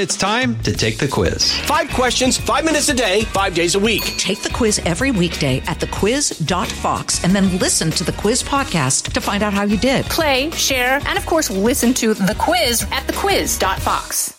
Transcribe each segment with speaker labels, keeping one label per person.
Speaker 1: It's time to take the quiz.
Speaker 2: 5 questions, 5 minutes a day, 5 days a week.
Speaker 3: Take the quiz every weekday at thequiz.fox and then listen to the quiz podcast to find out how you did.
Speaker 4: Play, share, and of course listen to the quiz at thequiz.fox.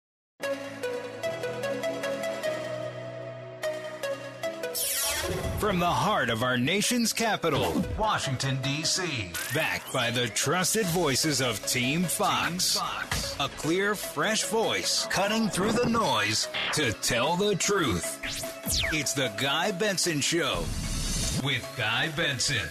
Speaker 5: From the heart of our nation's capital, Washington, D.C., backed by the trusted voices of Team Fox. A clear, fresh voice cutting through the noise to tell the truth. It's the Guy Benson Show with Guy Benson.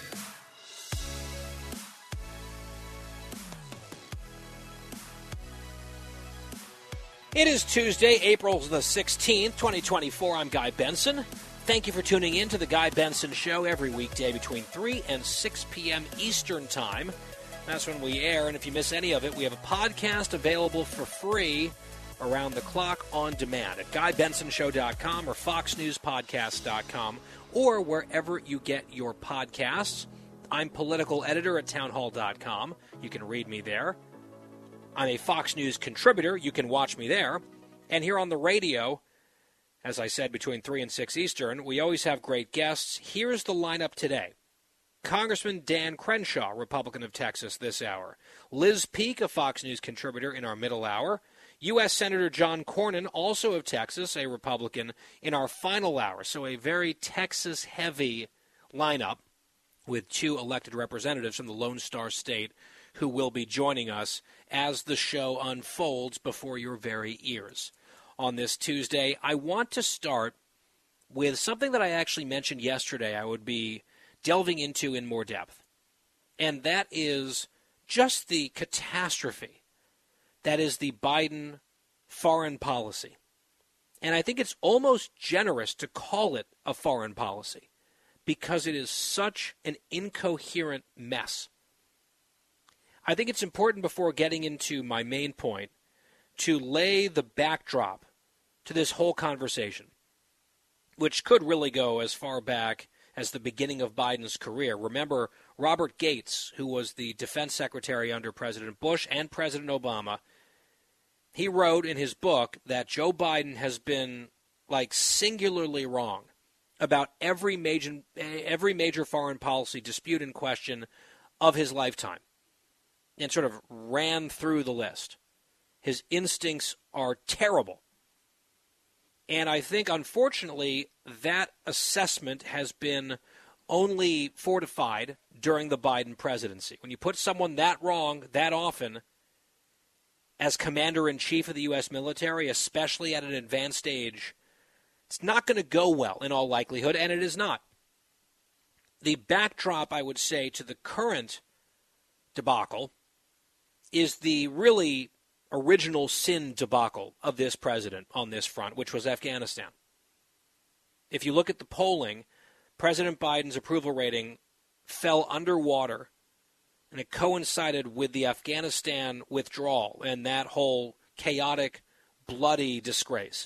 Speaker 6: It is Tuesday, April the 16th, 2024. I'm Guy Benson. Thank you for tuning in to the Guy Benson Show every weekday between 3 and 6 p.m. Eastern Time. That's when we air, and if you miss any of it, we have a podcast available for free around the clock on demand at GuyBensonShow.com or FoxNewsPodcast.com or wherever you get your podcasts. I'm political editor at townhall.com. You can read me there. I'm a Fox News contributor. You can watch me there. And here on the radio, as I said, between 3 and 6 Eastern, we always have great guests. Here's the lineup today. Congressman Dan Crenshaw, Republican of Texas, this hour. Liz Peek, a Fox News contributor, in our middle hour. U.S. Senator John Cornyn, also of Texas, a Republican, in our final hour. So a very Texas-heavy lineup with 2 elected representatives from the Lone Star State who will be joining us as the show unfolds before your very ears. On this Tuesday, I want to start with something that I actually mentioned yesterday I would be delving into in more depth, and that is just the catastrophe that is the Biden foreign policy. And I think it's almost generous to call it a foreign policy because it is such an incoherent mess. I think it's important before getting into my main point to lay the backdrop to this whole conversation, which could really go as far back as the beginning of Biden's career. Remember, Robert Gates, who was the defense secretary under President Bush and President Obama, he wrote in his book that Joe Biden has been, singularly wrong about every major foreign policy dispute in question of his lifetime, and sort of ran through the list. His instincts are terrible. And I think, unfortunately, that assessment has been only fortified during the Biden presidency. When you put someone that wrong that often as commander-in-chief of the U.S. military, especially at an advanced age, it's not going to go well in all likelihood, and it is not. The backdrop, I would say, to the current debacle is the really original sin debacle of this president on this front, which was Afghanistan. If you look at the polling, President Biden's approval rating fell underwater, and it coincided with the Afghanistan withdrawal and that whole chaotic, bloody disgrace.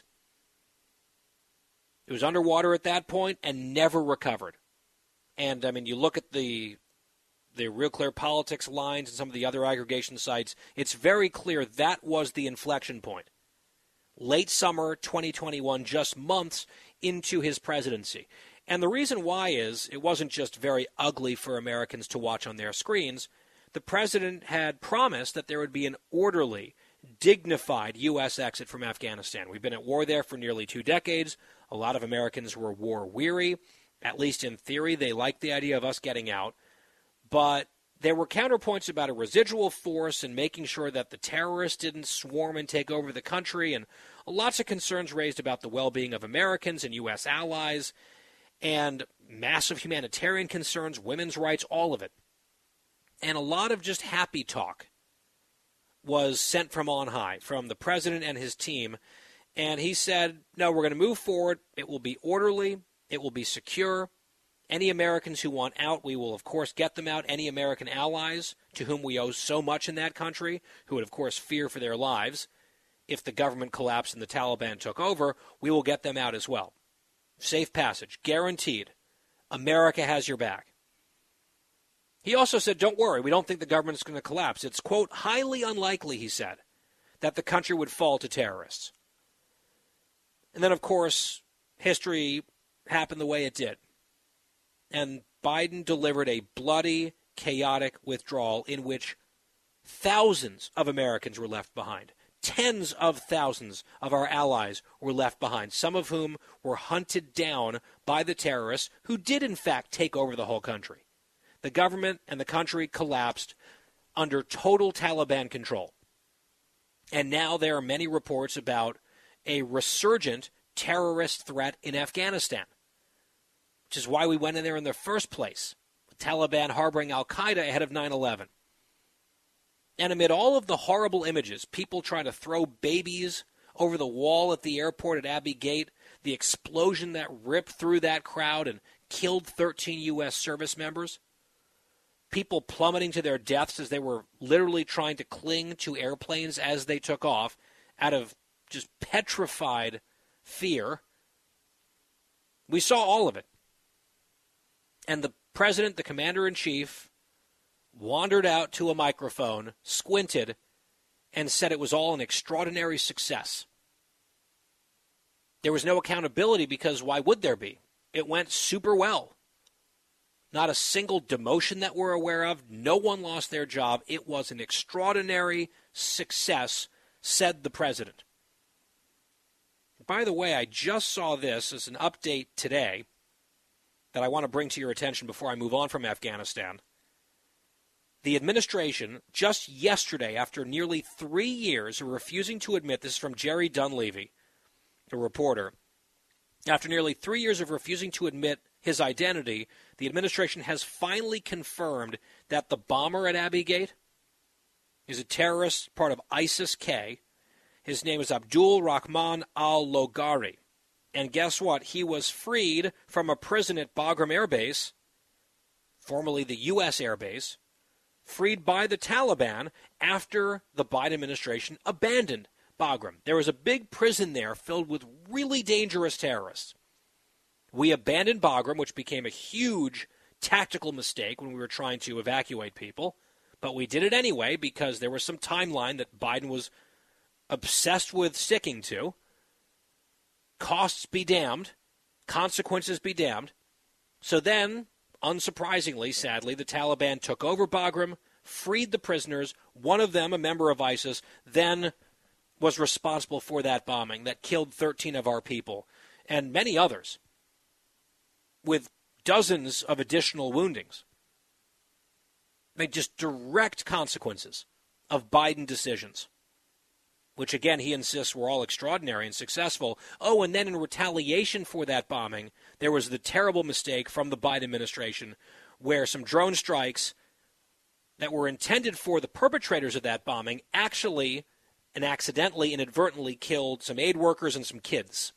Speaker 6: It was underwater at that point and never recovered. And, you look at the Real Clear Politics lines and some of the other aggregation sites, it's very clear that was the inflection point. Late summer 2021, just months into his presidency. And the reason why is it wasn't just very ugly for Americans to watch on their screens. The president had promised that there would be an orderly, dignified U.S. exit from Afghanistan. We've been at war there for nearly 2 decades. A lot of Americans were war-weary. At least in theory, they liked the idea of us getting out. But there were counterpoints about a residual force and making sure that the terrorists didn't swarm and take over the country, and lots of concerns raised about the well-being of Americans and U.S. allies, and massive humanitarian concerns, women's rights, all of it. And a lot of just happy talk was sent from on high, from the president and his team, and he said, no, we're going to move forward. It will be orderly. It will be secure. Any Americans who want out, we will, of course, get them out. Any American allies to whom we owe so much in that country, who would, of course, fear for their lives if the government collapsed and the Taliban took over, we will get them out as well. Safe passage, guaranteed. America has your back. He also said, don't worry, we don't think the government is going to collapse. It's, quote, highly unlikely, he said, that the country would fall to terrorists. And then, of course, history happened the way it did. And Biden delivered a bloody, chaotic withdrawal in which thousands of Americans were left behind. Tens of thousands of our allies were left behind, some of whom were hunted down by the terrorists who did, in fact, take over the whole country. The government and the country collapsed under total Taliban control. And now there are many reports about a resurgent terrorist threat in Afghanistan, which is why we went in there in the first place, the Taliban harboring al-Qaeda ahead of 9/11. And amid all of the horrible images, people trying to throw babies over the wall at the airport at Abbey Gate, the explosion that ripped through that crowd and killed 13 U.S. service members, people plummeting to their deaths as they were literally trying to cling to airplanes as they took off out of just petrified fear. We saw all of it. And the president, the commander-in-chief, wandered out to a microphone, squinted, and said it was all an extraordinary success. There was no accountability because why would there be? It went super well. Not a single demotion that we're aware of. No one lost their job. It was an extraordinary success, said the president. By the way, I just saw this as an update today that I want to bring to your attention before I move on from Afghanistan. The administration, just yesterday, after nearly 3 years of refusing to admit, this is from Jerry Dunleavy, the reporter, after nearly 3 years of refusing to admit his identity, the administration has finally confirmed that the bomber at Abbey Gate is a terrorist, part of ISIS-K. His name is Abdul Rahman al-Logari. And guess what? He was freed from a prison at Bagram Air Base, formerly the U.S. Air Base, freed by the Taliban after the Biden administration abandoned Bagram. There was a big prison there filled with really dangerous terrorists. We abandoned Bagram, which became a huge tactical mistake when we were trying to evacuate people. But we did it anyway because there was some timeline that Biden was obsessed with sticking to. Costs be damned. Consequences be damned. So then, unsurprisingly, sadly, the Taliban took over Bagram, freed the prisoners, one of them, a member of ISIS, then was responsible for that bombing that killed 13 of our people and many others, with dozens of additional woundings. They just direct consequences of Biden decisions, which, again, he insists were all extraordinary and successful. Oh, and then in retaliation for that bombing, there was the terrible mistake from the Biden administration where some drone strikes that were intended for the perpetrators of that bombing actually and accidentally, inadvertently killed some aid workers and some kids.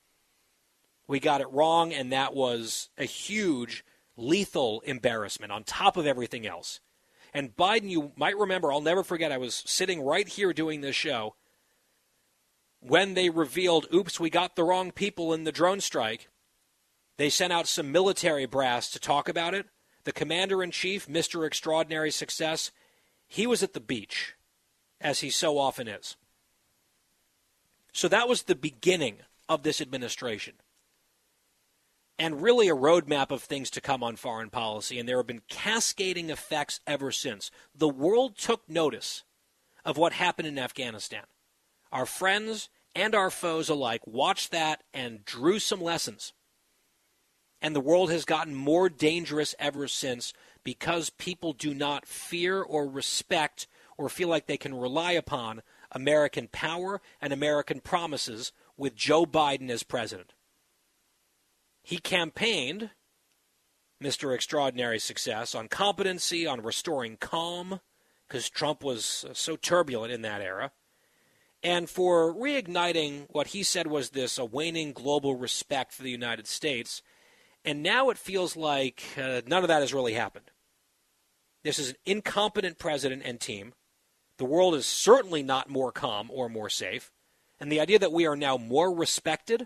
Speaker 6: We got it wrong, and that was a huge, lethal embarrassment on top of everything else. And Biden, you might remember, I'll never forget, I was sitting right here doing this show when they revealed, oops, we got the wrong people in the drone strike. They sent out some military brass to talk about it. The commander-in-chief, Mr. Extraordinary Success, he was at the beach, as he so often is. So that was the beginning of this administration. And really a roadmap of things to come on foreign policy, and there have been cascading effects ever since. The world took notice of what happened in Afghanistan. Our friends and our foes alike watched that and drew some lessons. And the world has gotten more dangerous ever since because people do not fear or respect or feel like they can rely upon American power and American promises with Joe Biden as president. He campaigned, Mr. Extraordinary Success, on competency, on restoring calm, because Trump was so turbulent in that era, and for reigniting what he said was a waning global respect for the United States. And now it feels like none of that has really happened. This is an incompetent president and team. The world is certainly not more calm or more safe. And the idea that we are now more respected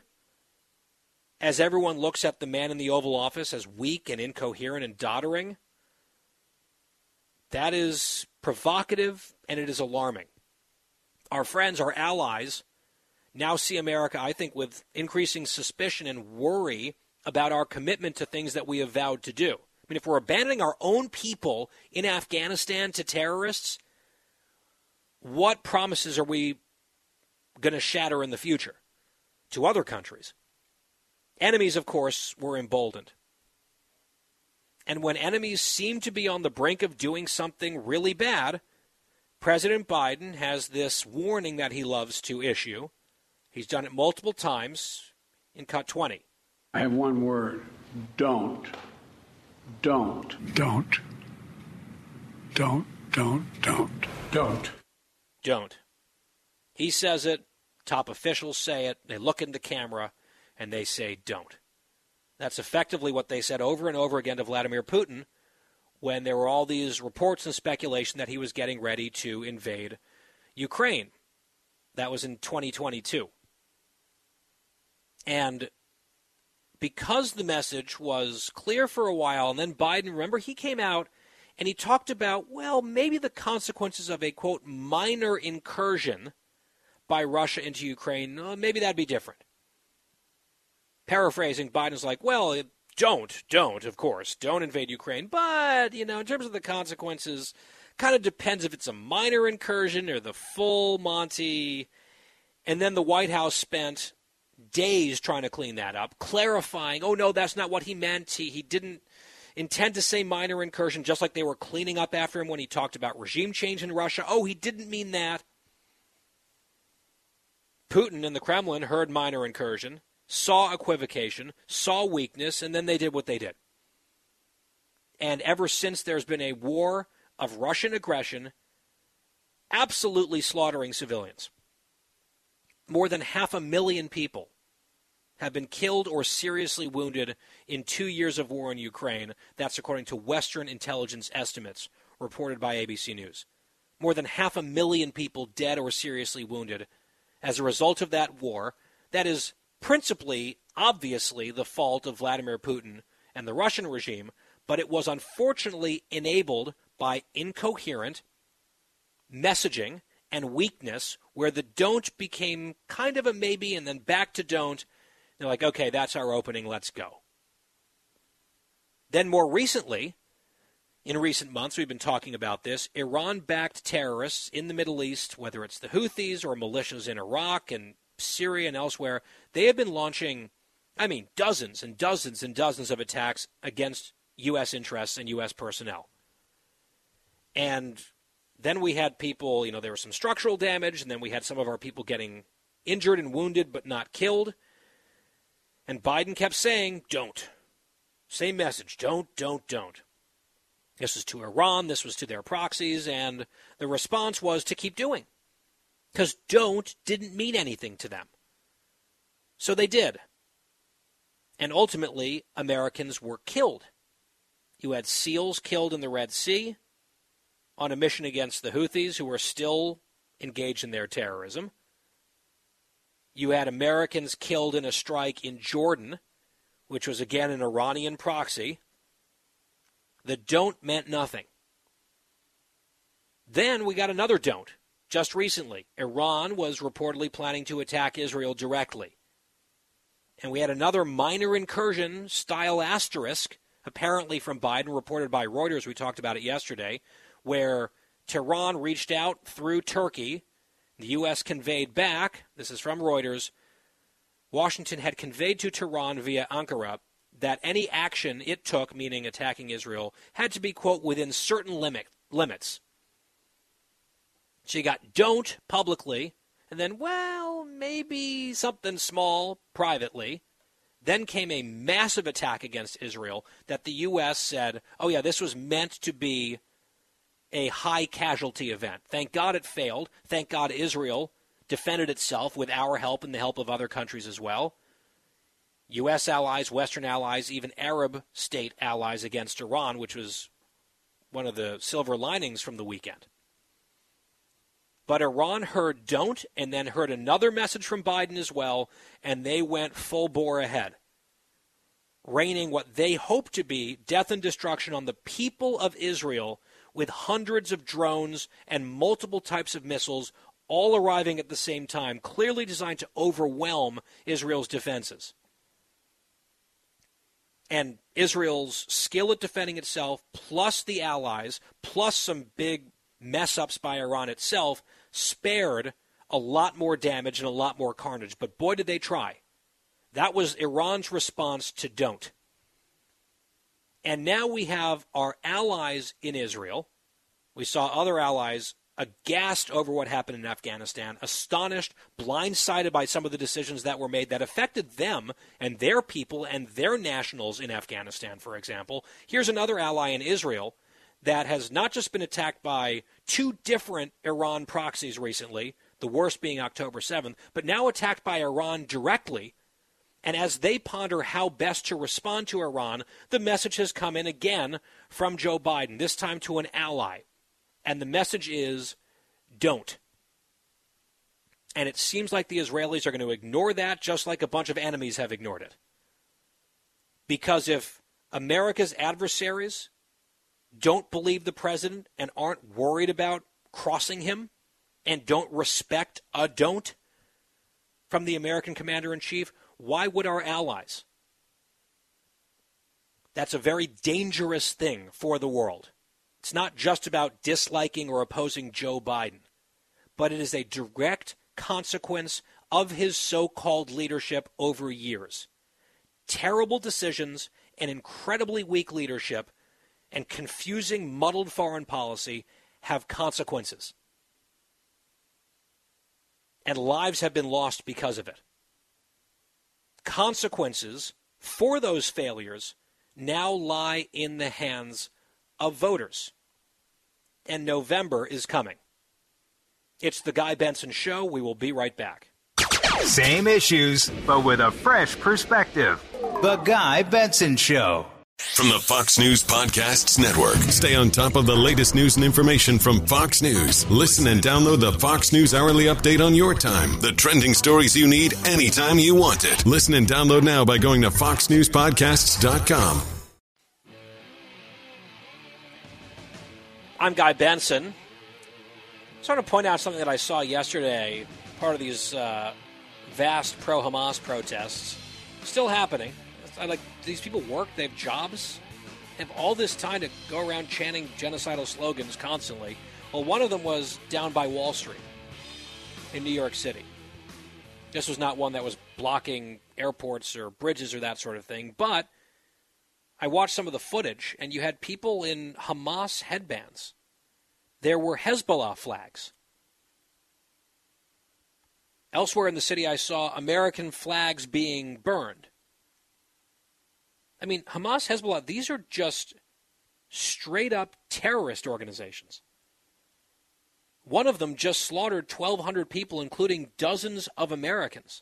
Speaker 6: as everyone looks at the man in the Oval Office as weak and incoherent and doddering, that is provocative and it is alarming. our friends, our allies, now see America, I think, with increasing suspicion and worry about our commitment to things that we have vowed to do. I mean, if we're abandoning our own people in Afghanistan to terrorists, what promises are we going to shatter in the future to other countries? Enemies, of course, were emboldened. And when enemies seem to be on the brink of doing something really bad, President Biden has this warning that he loves to issue. He's done it multiple times in Cut 20.
Speaker 7: I have one word. Don't. Don't. Don't. Don't. Don't. Don't. Don't.
Speaker 6: Don't. He says it. Top officials say it. They look in the camera and they say don't. That's effectively what they said over and over again to Vladimir Putin when there were all these reports and speculation that he was getting ready to invade Ukraine. That was in 2022. And because the message was clear for a while, and then Biden, remember, he came out and he talked about, well, maybe the consequences of a, quote, minor incursion by Russia into Ukraine, maybe that'd be different. Paraphrasing, Biden's like, well, don't, of course. Don't invade Ukraine. But, in terms of the consequences, kind of depends if it's a minor incursion or the full Monty. And then the White House spent days trying to clean that up, clarifying, oh, no, that's not what he meant. He didn't intend to say minor incursion, just like they were cleaning up after him when he talked about regime change in Russia. Oh, he didn't mean that. Putin and the Kremlin heard minor incursion, saw equivocation, saw weakness, and then they did what they did. And ever since there's been a war of Russian aggression, absolutely slaughtering civilians. More than 500,000 people have been killed or seriously wounded in 2 years of war in Ukraine. That's according to Western intelligence estimates reported by ABC News. More than 500,000 people dead or seriously wounded as a result of that war. That is principally, obviously, the fault of Vladimir Putin and the Russian regime, but it was unfortunately enabled by incoherent messaging and weakness where the don't became kind of a maybe and then back to don't. They're like, okay, that's our opening, let's go. Then more recently, in recent months, we've been talking about this, Iran-backed terrorists in the Middle East, whether it's the Houthis or militias in Iraq and Syria and elsewhere, they have been launching, dozens and dozens and dozens of attacks against U.S. interests and U.S. personnel. And then we had people, there was some structural damage, and then we had some of our people getting injured and wounded but not killed. And Biden kept saying, don't. Same message, don't. This was to Iran, this was to their proxies, and the response was to keep doing. Because don't didn't mean anything to them. So they did. And ultimately, Americans were killed. You had SEALs killed in the Red Sea on a mission against the Houthis, who were still engaged in their terrorism. You had Americans killed in a strike in Jordan, which was again an Iranian proxy. The don't meant nothing. Then we got another don't. Just recently, Iran was reportedly planning to attack Israel directly. And we had another minor incursion style asterisk, apparently from Biden, reported by Reuters. We talked about it yesterday, where Tehran reached out through Turkey. The U.S. conveyed back, this is from Reuters, Washington had conveyed to Tehran via Ankara that any action it took, meaning attacking Israel, had to be, quote, within certain limits. So you got don't publicly, and then, well, maybe something small privately. Then came a massive attack against Israel that the U.S. said, oh, yeah, this was meant to be a high casualty event. Thank God it failed. Thank God Israel defended itself with our help and the help of other countries as well. U.S. allies, Western allies, even Arab state allies against Iran, which was one of the silver linings from the weekend. But Iran heard don't and then heard another message from Biden as well, and they went full bore ahead, raining what they hope to be death and destruction on the people of Israel with hundreds of drones and multiple types of missiles, all arriving at the same time, clearly designed to overwhelm Israel's defenses. And Israel's skill at defending itself, plus the allies, plus some big mess-ups by Iran itself, spared a lot more damage and a lot more carnage. But boy, did they try. That was Iran's response to don't. And now we have our allies in Israel. We saw other allies aghast over what happened in Afghanistan, astonished, blindsided by some of the decisions that were made that affected them and their people and their nationals in Afghanistan, for example. Here's another ally in Israel that has not just been attacked by two different Iran proxies recently, the worst being October 7th, but now attacked by Iran directly. And as they ponder how best to respond to Iran, the message has come in again from Joe Biden, this time to an ally. And the message is, don't. And it seems like the Israelis are going to ignore that just like a bunch of enemies have ignored it. Because if America's adversaries don't believe the president and aren't worried about crossing him and don't respect a don't from the American commander-in-chief, why would our allies? That's a very dangerous thing for the world. It's not just about disliking or opposing Joe Biden, but it is a direct consequence of his so-called leadership over years. Terrible decisions and incredibly weak leadership and confusing, muddled foreign policy have consequences. And lives have been lost because of it. Consequences for those failures now lie in the hands of voters. And November is coming. It's the Guy Benson Show. We will be right back.
Speaker 5: Same issues, but with a fresh perspective. The Guy Benson Show.
Speaker 8: From the Fox News Podcasts Network. Stay on top of the latest news and information from Fox News. Listen and download the Fox News Hourly Update on your time. The trending stories you need anytime you want it. Listen and download now by going to foxnewspodcasts.com.
Speaker 6: I'm Guy Benson. I just want to point out something that I saw yesterday, part of these vast pro-Hamas protests. Still happening. These people work, they have jobs, they have all this time to go around chanting genocidal slogans constantly. Well, one of them was down by Wall Street in New York City. This was not one that was blocking airports or bridges or that sort of thing, but I watched some of the footage, and you had people in Hamas headbands. There were Hezbollah flags. Elsewhere in the city, I saw American flags being burned. I mean, Hamas, Hezbollah, these are just straight-up terrorist organizations. One of them just slaughtered 1,200 people, including dozens of Americans.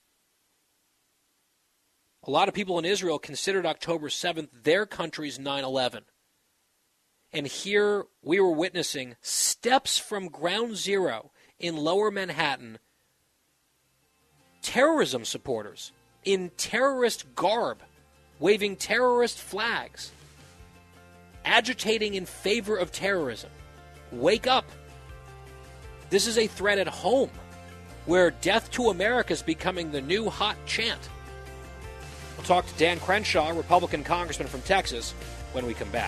Speaker 6: A lot of people in Israel considered October 7th their country's 9/11. And here we were witnessing steps from ground zero in Lower Manhattan, terrorism supporters in terrorist garb, waving terrorist flags, agitating in favor of terrorism. Wake up. This is a threat at home, where death to America is becoming the new hot chant. We'll talk to Dan Crenshaw, Republican congressman from Texas, when we come back.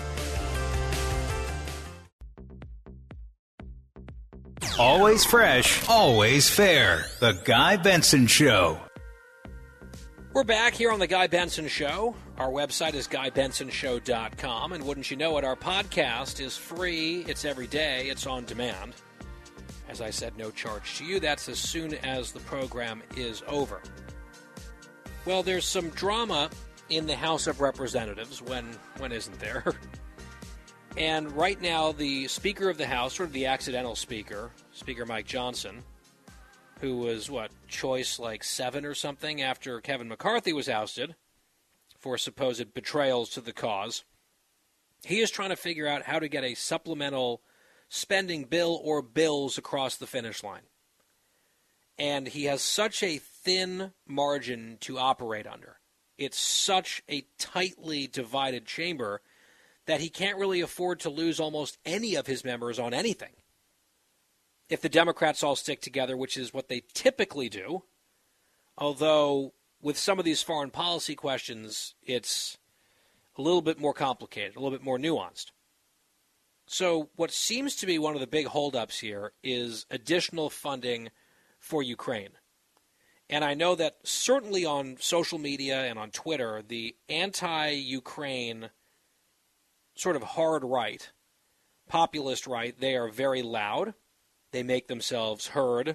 Speaker 5: Always fresh, always fair. The Guy Benson Show.
Speaker 6: We're back here on The Guy Benson Show. Our website is GuyBensonShow.com. And wouldn't you know it, our podcast is free. It's every day. It's on demand. As I said, no charge to you. That's as soon as the program is over. Well, there's some drama in the House of Representatives. When isn't there? And right now, the Speaker of the House, sort of the accidental Speaker, Speaker Mike Johnson, who was, choice 7 or something after Kevin McCarthy was ousted for supposed betrayals to the cause. He is trying to figure out how to get a supplemental spending bill or bills across the finish line. And he has such a thin margin to operate under. It's such a tightly divided chamber that he can't really afford to lose almost any of his members on anything. if the Democrats all stick together, which is what they typically do, although with some of these foreign policy questions, it's a little bit more complicated, a little bit more nuanced. So what seems to be one of the big holdups here is additional funding for Ukraine. And I know that certainly on social media and on Twitter, the anti-Ukraine sort of hard right, populist right, they are very loud. They make themselves heard,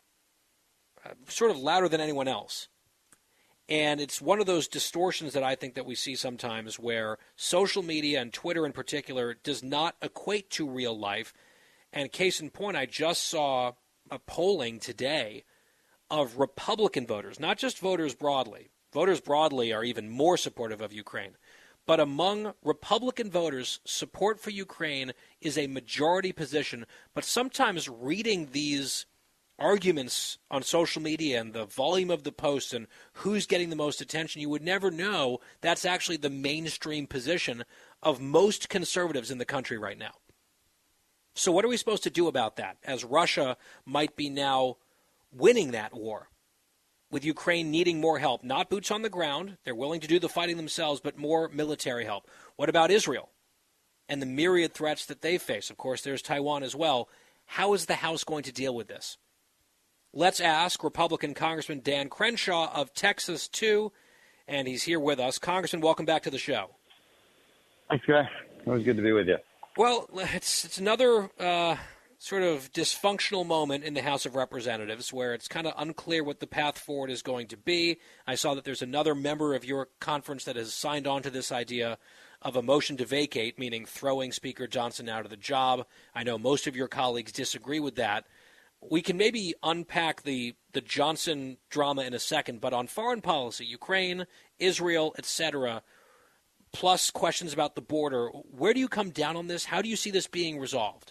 Speaker 6: sort of louder than anyone else. And it's one of those distortions that I think that we see sometimes where social media and Twitter in particular does not equate to real life. And case in point, I just saw a polling today of Republican voters, not just voters broadly. Voters broadly are even more supportive of Ukraine. But among Republican voters, support for Ukraine is a majority position. But sometimes reading these arguments on social media and the volume of the posts and who's getting the most attention, you would never know that's actually the mainstream position of most conservatives in the country right now. So what are we supposed to do about that, as Russia might be now winning that war, with Ukraine needing more help, not boots on the ground, they're willing to do the fighting themselves, but more military help? What about Israel and the myriad threats that they face? Of course, there's Taiwan as well. How is the House going to deal with this? Let's ask Republican Congressman Dan Crenshaw of Texas, too, and he's here with us. Congressman, welcome back to the show.
Speaker 9: Thanks, Guy. Always good to be with you.
Speaker 6: Well, it's another sort of dysfunctional moment in the House of Representatives where it's kind of unclear what the path forward is going to be. I saw that there's another member of your conference that has signed on to this idea of a motion to vacate, meaning throwing Speaker Johnson out of the job. I know most of your colleagues disagree with that. We can maybe unpack the Johnson drama in a second, but on foreign policy, Ukraine, Israel, etc., plus questions about the border, where do you come down on this? How do you see this being resolved?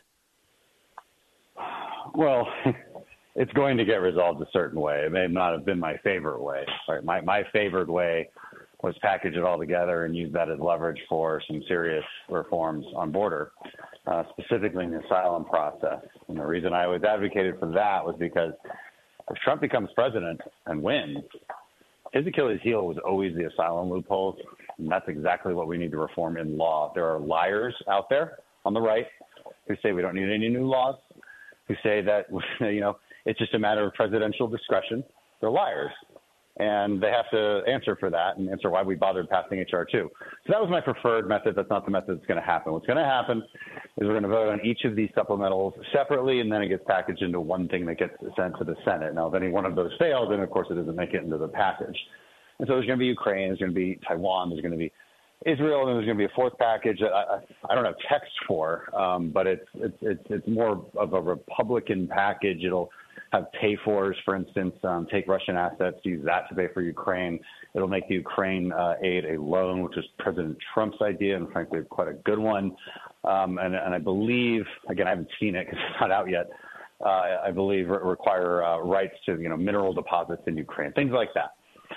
Speaker 9: Well, it's going to get resolved a certain way. It may not have been my favorite way. Right? My favorite way was package it all together and use that as leverage for some serious reforms on border, specifically in the asylum process. And the reason I always advocated for that was because if Trump becomes president and wins, his Achilles heel was always the asylum loopholes, and that's exactly what we need to reform in law. There are liars out there on the right who say we don't need any new laws, who say that, it's just a matter of presidential discretion. They're liars. And they have to answer for that and answer why we bothered passing H.R. 2. So that was my preferred method. That's not the method that's going to happen. What's going to happen is we're going to vote on each of these supplementals separately, and then it gets packaged into one thing that gets sent to the Senate. Now, if any one of those fails, then, of course, it doesn't make it into the package. And so there's going to be Ukraine, there's going to be Taiwan, there's going to be Israel, and there's going to be a fourth package that I don't have text for, but it's more of a Republican package. It'll have pay-fors, for instance, take Russian assets, use that to pay for Ukraine. It'll make the Ukraine aid a loan, which is President Trump's idea, and frankly, quite a good one. And I believe, again, I haven't seen it because it's not out yet, I believe require rights to, mineral deposits in Ukraine, things like that.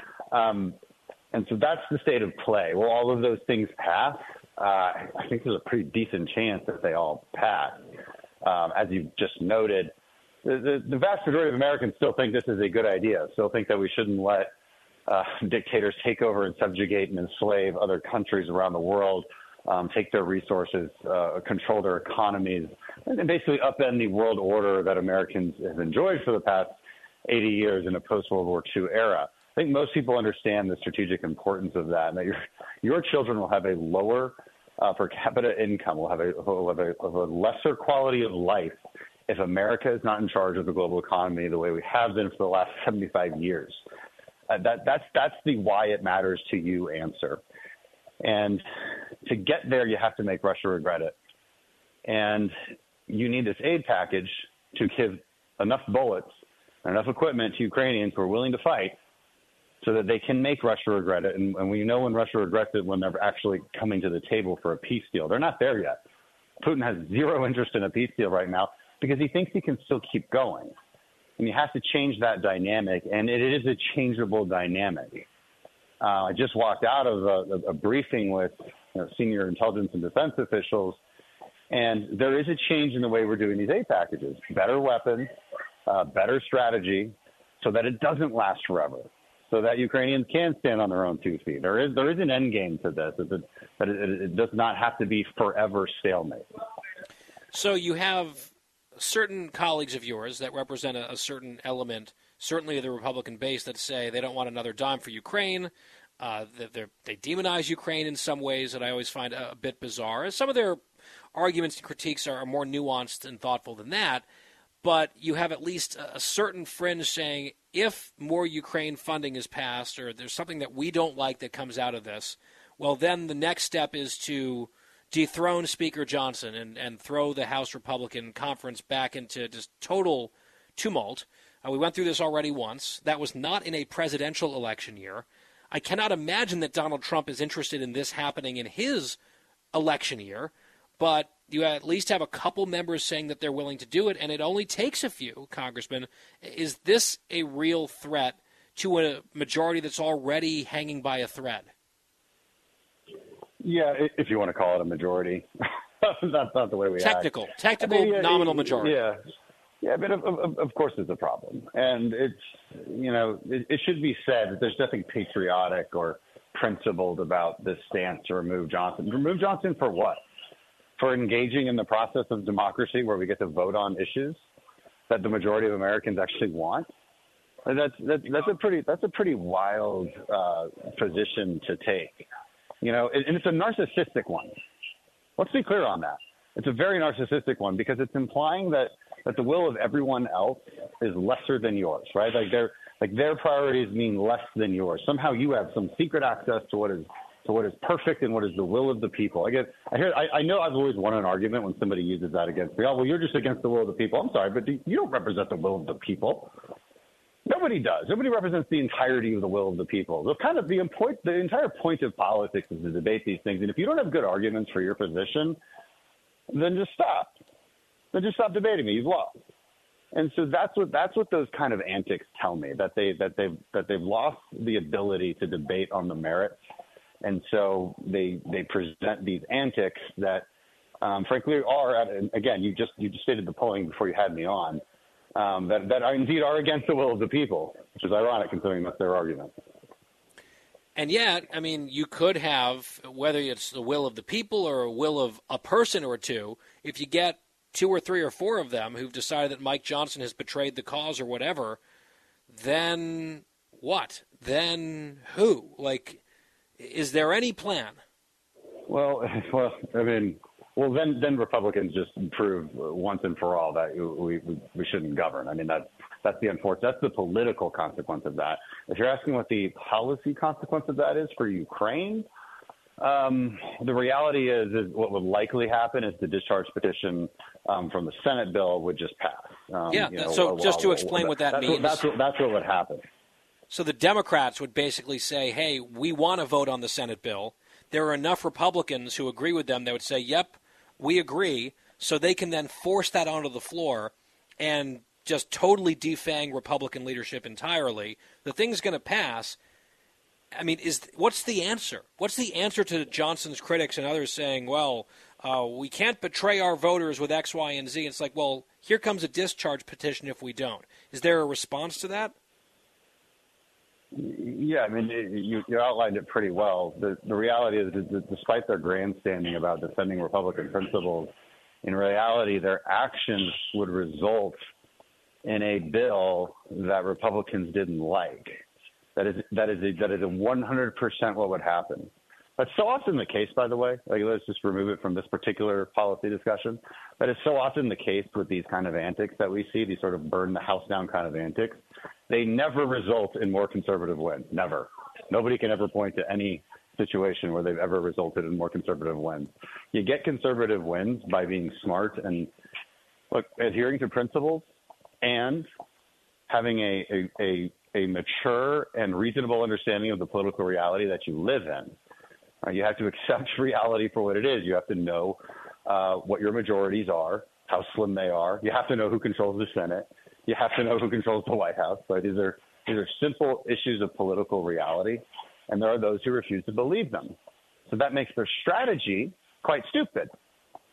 Speaker 9: And so that's the state of play. Will all of those things pass? I think there's a pretty decent chance that they all pass. As you just noted, the vast majority of Americans still think this is a good idea, still think that we shouldn't let dictators take over and subjugate and enslave other countries around the world, take their resources, control their economies, and basically upend the world order that Americans have enjoyed for the past 80 years in a post-World War II era. I think most people understand the strategic importance of that, and that your children will have a lower per capita income, will have a lesser quality of life if America is not in charge of the global economy the way we have been for the last 75 years. That's the why it matters to you answer. And to get there, you have to make Russia regret it. And you need this aid package to give enough bullets and enough equipment to Ukrainians who are willing to fight so that they can make Russia regret it. And we know when Russia regrets it when they're actually coming to the table for a peace deal. They're not there yet. Putin has zero interest in a peace deal right now because he thinks he can still keep going. And you have to change that dynamic, and it is a changeable dynamic. I just walked out of a briefing with senior intelligence and defense officials, And there is a change in the way we're doing these aid packages. Better weapons, better strategy, so that it doesn't last forever, so that Ukrainians can stand on their own 2 feet. There is an end game to this, but it does not have to be forever stalemate.
Speaker 6: So you have certain colleagues of yours that represent a certain element, certainly of the Republican base, that say they don't want another dime for Ukraine. They demonize Ukraine in some ways that I always find a bit bizarre. Some of their arguments and critiques are more nuanced and thoughtful than that. But you have at least a certain fringe saying if more Ukraine funding is passed or there's something that we don't like that comes out of this, well, then the next step is to dethrone Speaker Johnson and throw the House Republican conference back into just total tumult. We went through this already once. That was not in a presidential election year. I cannot imagine that Donald Trump is interested in this happening in his election year, but you at least have a couple members saying that they're willing to do it, and it only takes a few, Congressman. Is this a real threat to a majority that's already hanging by a thread?
Speaker 9: Yeah, if you want to call it a majority. That's not the way we act.
Speaker 6: Technical, nominal majority.
Speaker 9: Yeah, but of course it's a problem. And it should be said that there's nothing patriotic or principled about this stance to remove Johnson. Remove Johnson for what? For engaging in the process of democracy where we get to vote on issues that the majority of Americans actually want? That's a pretty wild position to take. And it's a narcissistic one. Let's be clear on that. It's a very narcissistic one because it's implying that the will of everyone else is lesser than yours, right? Like their priorities mean less than yours. Somehow you have some secret access to what is perfect and what is the will of the people. I know I've always won an argument when somebody uses that against me. Oh, well, you're just against the will of the people. I'm sorry, but you don't represent the will of the people. Nobody does. Nobody represents the entirety of the will of the people. The entire point of politics is to debate these things. And if you don't have good arguments for your position, then just stop. Then just stop debating me. You've lost. And so that's what those kind of antics tell me, that they've lost the ability to debate on the merits. And so they present these antics that, frankly, are again. You just stated the polling before you had me on. That indeed are against the will of the people, which is ironic considering that's their argument.
Speaker 6: And yet, I mean, you could have, whether it's the will of the people or a will of a person or two, if you get 2 or 3 or 4 of them who've decided that Mike Johnson has betrayed the cause or whatever, then what? Then who? Like, is there any plan?
Speaker 9: Well, then Republicans just prove once and for all that we shouldn't govern. I mean, that's the political consequence of that. If you're asking what the policy consequence of that is for Ukraine, the reality is what would likely happen is the discharge petition from the Senate bill would just pass.
Speaker 6: Just to explain what that means.
Speaker 9: That's what would happen.
Speaker 6: So the Democrats would basically say, hey, we want to vote on the Senate bill. There are enough Republicans who agree with them that would say, yep, we agree, so they can then force that onto the floor and just totally defang Republican leadership entirely. The thing's going to pass. I mean, what's the answer? What's the answer to Johnson's critics and others saying, well, we can't betray our voters with X, Y, and Z? It's like, well, here comes a discharge petition if we don't. Is there a response to that?
Speaker 9: Yeah, I mean, you outlined it pretty well. The reality is that despite their grandstanding about defending Republican principles, in reality, their actions would result in a bill that Republicans didn't like. That is a 100% what would happen. That's so often the case, by the way. Like, let's just remove it from this particular policy discussion. That is so often the case with these kind of antics that we see, these sort of burn the house down kind of antics. They never result in more conservative wins. Never. Nobody can ever point to any situation where they've ever resulted in more conservative wins. You get conservative wins by being smart and adhering to principles and having a mature and reasonable understanding of the political reality that you live in. You have to accept reality for what it is. You have to know what your majorities are, how slim they are. You have to know who controls the Senate. You have to know who controls the White House. Right? These are simple issues of political reality, and there are those who refuse to believe them. So that makes their strategy quite stupid.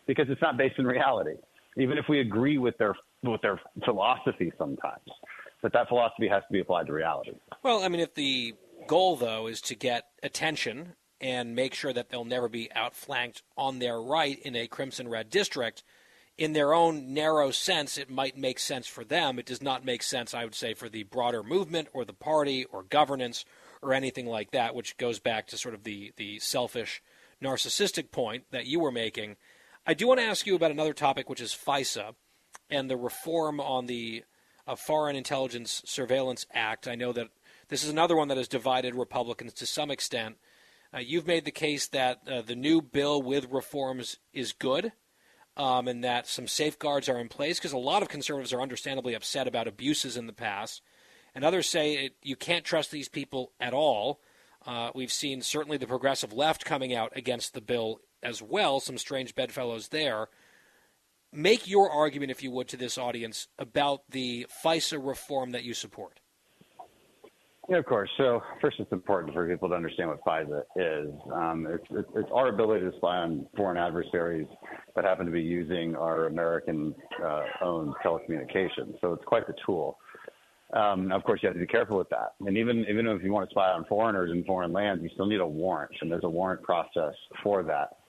Speaker 9: because it's not based in reality, even if we agree with their philosophy sometimes. But that philosophy has to be applied to reality.
Speaker 6: Well, I mean, if the goal, though, is to get attention and make sure that they'll never be outflanked on their right in a crimson-red district, in their own narrow sense, it might make sense for them. It does not make sense, I would say, for the broader movement or the party or governance or anything like that, which goes back to sort of the selfish, narcissistic point that you were making. I do want to ask you about another topic, which is FISA and the reform on the Foreign Intelligence Surveillance Act. I know that this is another one that has divided Republicans to some extent. You've made the case that the new bill with reforms is good, and that some safeguards are in place, because a lot of conservatives are understandably upset about abuses in the past. And others say you can't trust these people at all. We've seen certainly the progressive left coming out against the bill as well, some strange bedfellows there. Make your argument, if you would, to this audience about the FISA reform that you support.
Speaker 9: Yeah, of course. So first, it's important for people to understand what FISA is. It's our ability to spy on foreign adversaries that happen to be using our American-owned telecommunications. So it's quite the tool. Of course, you have to be careful with that. And even if you want to spy on foreigners in foreign lands, you still need a warrant, and there's a warrant process for that.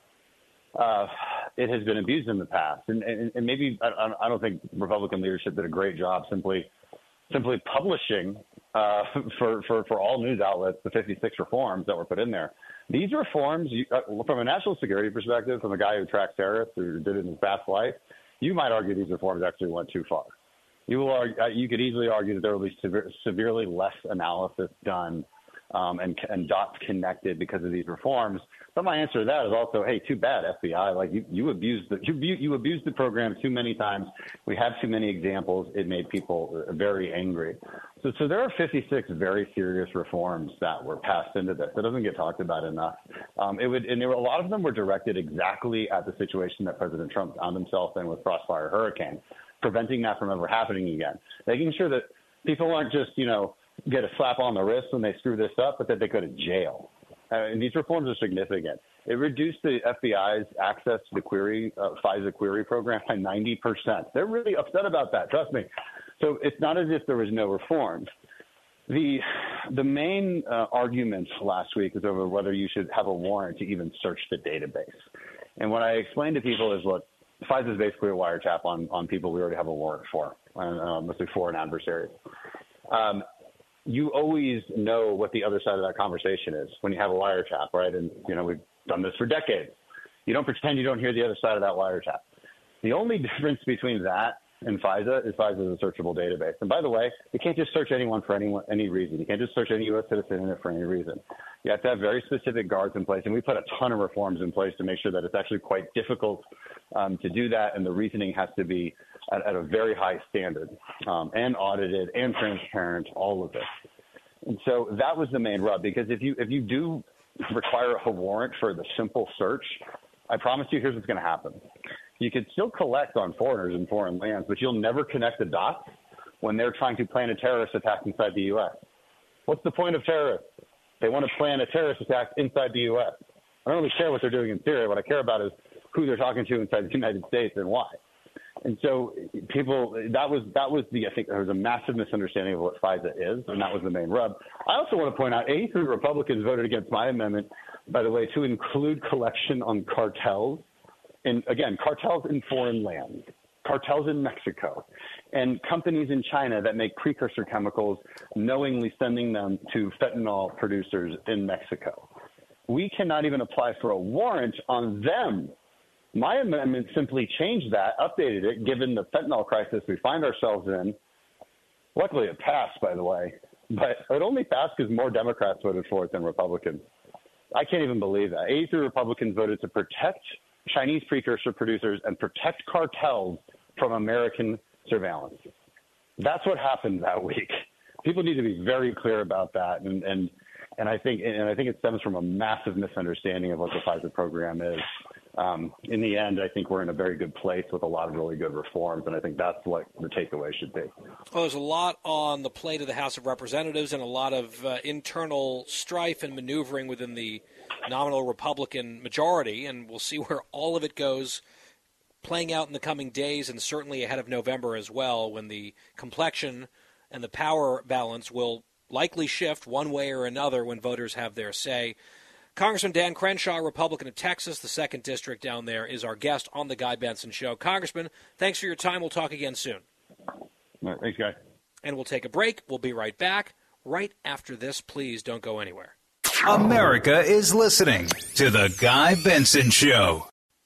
Speaker 9: It has been abused in the past, and maybe I don't think Republican leadership did a great job simply publishing for all news outlets the 56 reforms that were put in there. These reforms, from a national security perspective, from a guy who tracks terrorists who did it in his past life, you might argue these reforms actually went too far. You could easily argue that there will be severely less analysis done and dots connected because of these reforms. But my answer to that is also, hey, too bad, FBI. Like you abused the program too many times. We have too many examples. It made people very angry. So there are 56 very serious reforms that were passed into this. It doesn't get talked about enough. A lot of them were directed exactly at the situation that President Trump found himself in with Crossfire Hurricane, preventing that from ever happening again, making sure that people aren't just, get a slap on the wrist when they screw this up, but that they go to jail. And these reforms are significant. It reduced the FBI's access to the FISA query program by 90%. They're really upset about that, trust me. So it's not as if there was no reforms. The main argument last week was over whether you should have a warrant to even search the database. And what I explained to people is, look, FISA is basically a wiretap on people we already have a warrant for, mostly foreign adversaries. You always know what the other side of that conversation is when you have a wiretap, right? And, we've done this for decades. You don't pretend you don't hear the other side of that wiretap. The only difference between that and FISA is FISA is a searchable database. And by the way, you can't just search anyone for any reason. You can't just search any U.S. citizen in it for any reason. You have to have very specific guards in place. And we put a ton of reforms in place to make sure that it's actually quite difficult to do that. And the reasoning has to be at a very high standard and audited and transparent, all of it. And so that was the main rub, because if you do require a warrant for the simple search, I promise you, here's what's going to happen. You could still collect on foreigners in foreign lands, but you'll never connect the dots when they're trying to plan a terrorist attack inside the U.S. What's the point of terrorists? They want to plan a terrorist attack inside the U.S. I don't really care what they're doing in Syria. What I care about is who they're talking to inside the United States and why. And so I think there was a massive misunderstanding of what FISA is, and that was the main rub. I also want to point out 83 Republicans voted against my amendment, by the way, to include collection on cartels. And again, cartels in foreign lands, cartels in Mexico, and companies in China that make precursor chemicals, knowingly sending them to fentanyl producers in Mexico. We cannot even apply for a warrant on them. My amendment simply changed that, updated it, given the fentanyl crisis we find ourselves in. Luckily, it passed, by the way, but it only passed because more Democrats voted for it than Republicans. I can't even believe that. 83 Republicans voted to protect Chinese precursor producers and protect cartels from American surveillance. That's what happened that week. People need to be very clear about that, and I think it stems from a massive misunderstanding of what the FISA program is. In the end, I think we're in a very good place with a lot of really good reforms, and I think that's what the takeaway should be.
Speaker 6: Well, there's a lot on the plate of the House of Representatives and a lot of internal strife and maneuvering within the nominal Republican majority, and we'll see where all of it goes playing out in the coming days and certainly ahead of November as well, when the complexion and the power balance will likely shift one way or another when voters have their say. Congressman Dan Crenshaw, Republican of Texas, the 2nd District down there, is our guest on the Guy Benson Show. Congressman, thanks for your time. We'll talk again soon.
Speaker 9: All right, thanks, Guy.
Speaker 6: And we'll take a break. We'll be right back right after this. Please don't go anywhere.
Speaker 5: America is listening to the Guy Benson Show.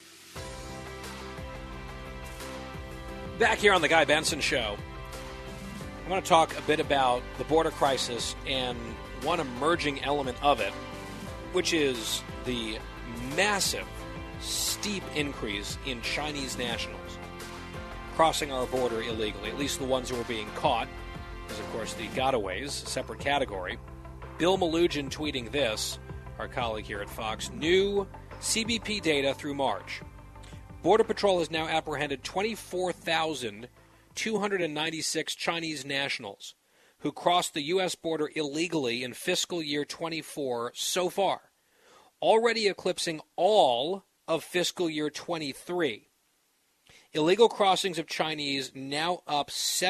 Speaker 6: Back here on the Guy Benson Show, I want to talk a bit about the border crisis and one emerging element of it, which is the massive, steep increase in Chinese nationals crossing our border illegally, at least the ones who are being caught, because, of course, the gotaways, a separate category. Bill Malugin tweeting this, our colleague here at Fox, new CBP data through March. Border Patrol has now apprehended 24,296 Chinese nationals who crossed the U.S. border illegally in fiscal year 24 so far, already eclipsing all of fiscal year 23. Illegal crossings of Chinese now up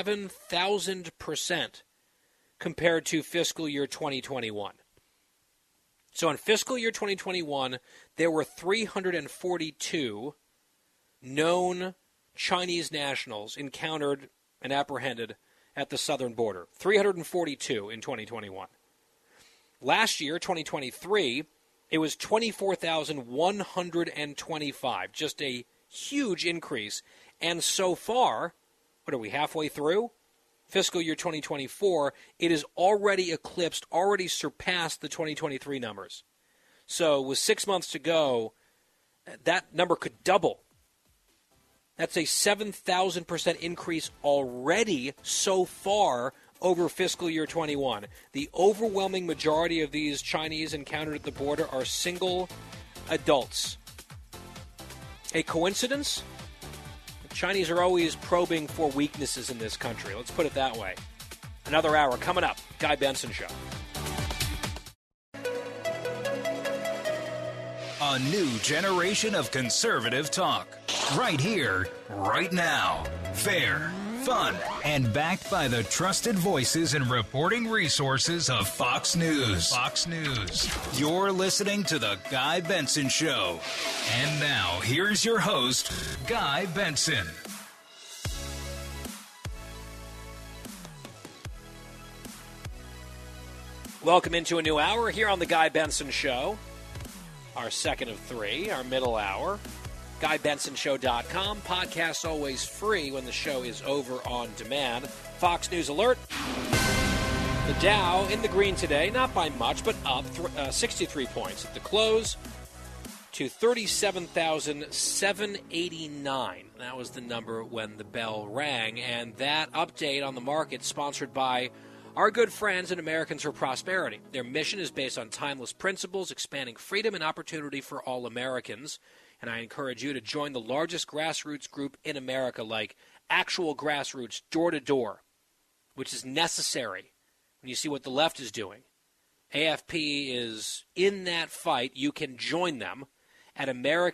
Speaker 6: 7,000% compared to fiscal year 2021. So in fiscal year 2021, there were 342 known Chinese nationals encountered and apprehended at the southern border. 342 in 2021. Last year, 2023, it was 24,125. Just a huge increase. And so far, what are we, halfway through? Fiscal year 2024, it has already eclipsed, already surpassed the 2023 numbers. So with 6 months to go, that number could double. That's a 7,000% increase already so far over fiscal year 21. The overwhelming majority of these Chinese encountered at the border are single adults. A coincidence? The Chinese are always probing for weaknesses in this country. Let's put it that way. Another hour coming up. Guy Benson Show.
Speaker 5: A new generation of conservative talk. Right here, right now. Fair, fun, and backed by the trusted voices and reporting resources of Fox News. Fox News. You're listening to The Guy Benson Show. And now, here's your host, Guy Benson.
Speaker 6: Welcome into a new hour here on The Guy Benson Show. Our second of three, our middle hour. GuyBensonShow.com. Podcast always free when the show is over on demand. Fox News Alert. The Dow in the green today, not by much, but up 63 points at the close to 37,789. That was the number when the bell rang. And that update on the market sponsored by our good friends and Americans for Prosperity. Their mission is based on timeless principles, expanding freedom and opportunity for all Americans. And I encourage you to join the largest grassroots group in America, like actual grassroots, door-to-door, which is necessary when you see what the left is doing. AFP is in that fight. You can join them at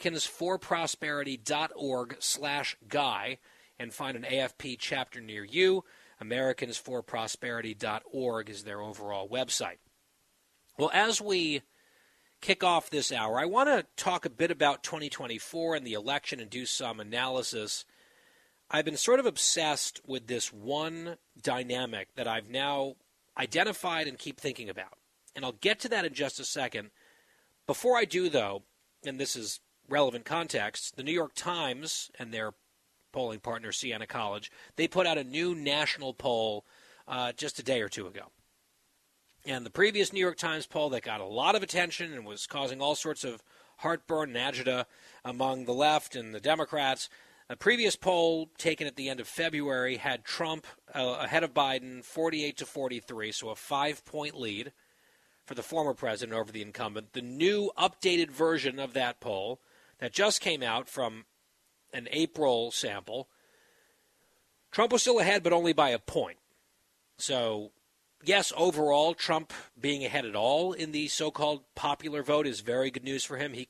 Speaker 6: americansforprosperity.org/guy and find an AFP chapter near you. americansforprosperity.org is their overall website. Well, as we kick off this hour, I want to talk a bit about 2024 and the election and do some analysis. I've been sort of obsessed with this one dynamic that I've now identified and keep thinking about. And I'll get to that in just a second. Before I do, though, and this is relevant context, the New York Times and their polling partner, Siena College, they put out a new national poll just a day or two ago. And the previous New York Times poll that got a lot of attention and was causing all sorts of heartburn and agita among the left and the Democrats, a previous poll taken at the end of February had Trump ahead of Biden 48-43, so a 5-point lead for the former president over the incumbent. The new updated version of that poll that just came out from an April sample, Trump was still ahead, but only by a point. So, yes, overall, Trump being ahead at all in the so-called popular vote is very good news for him. He could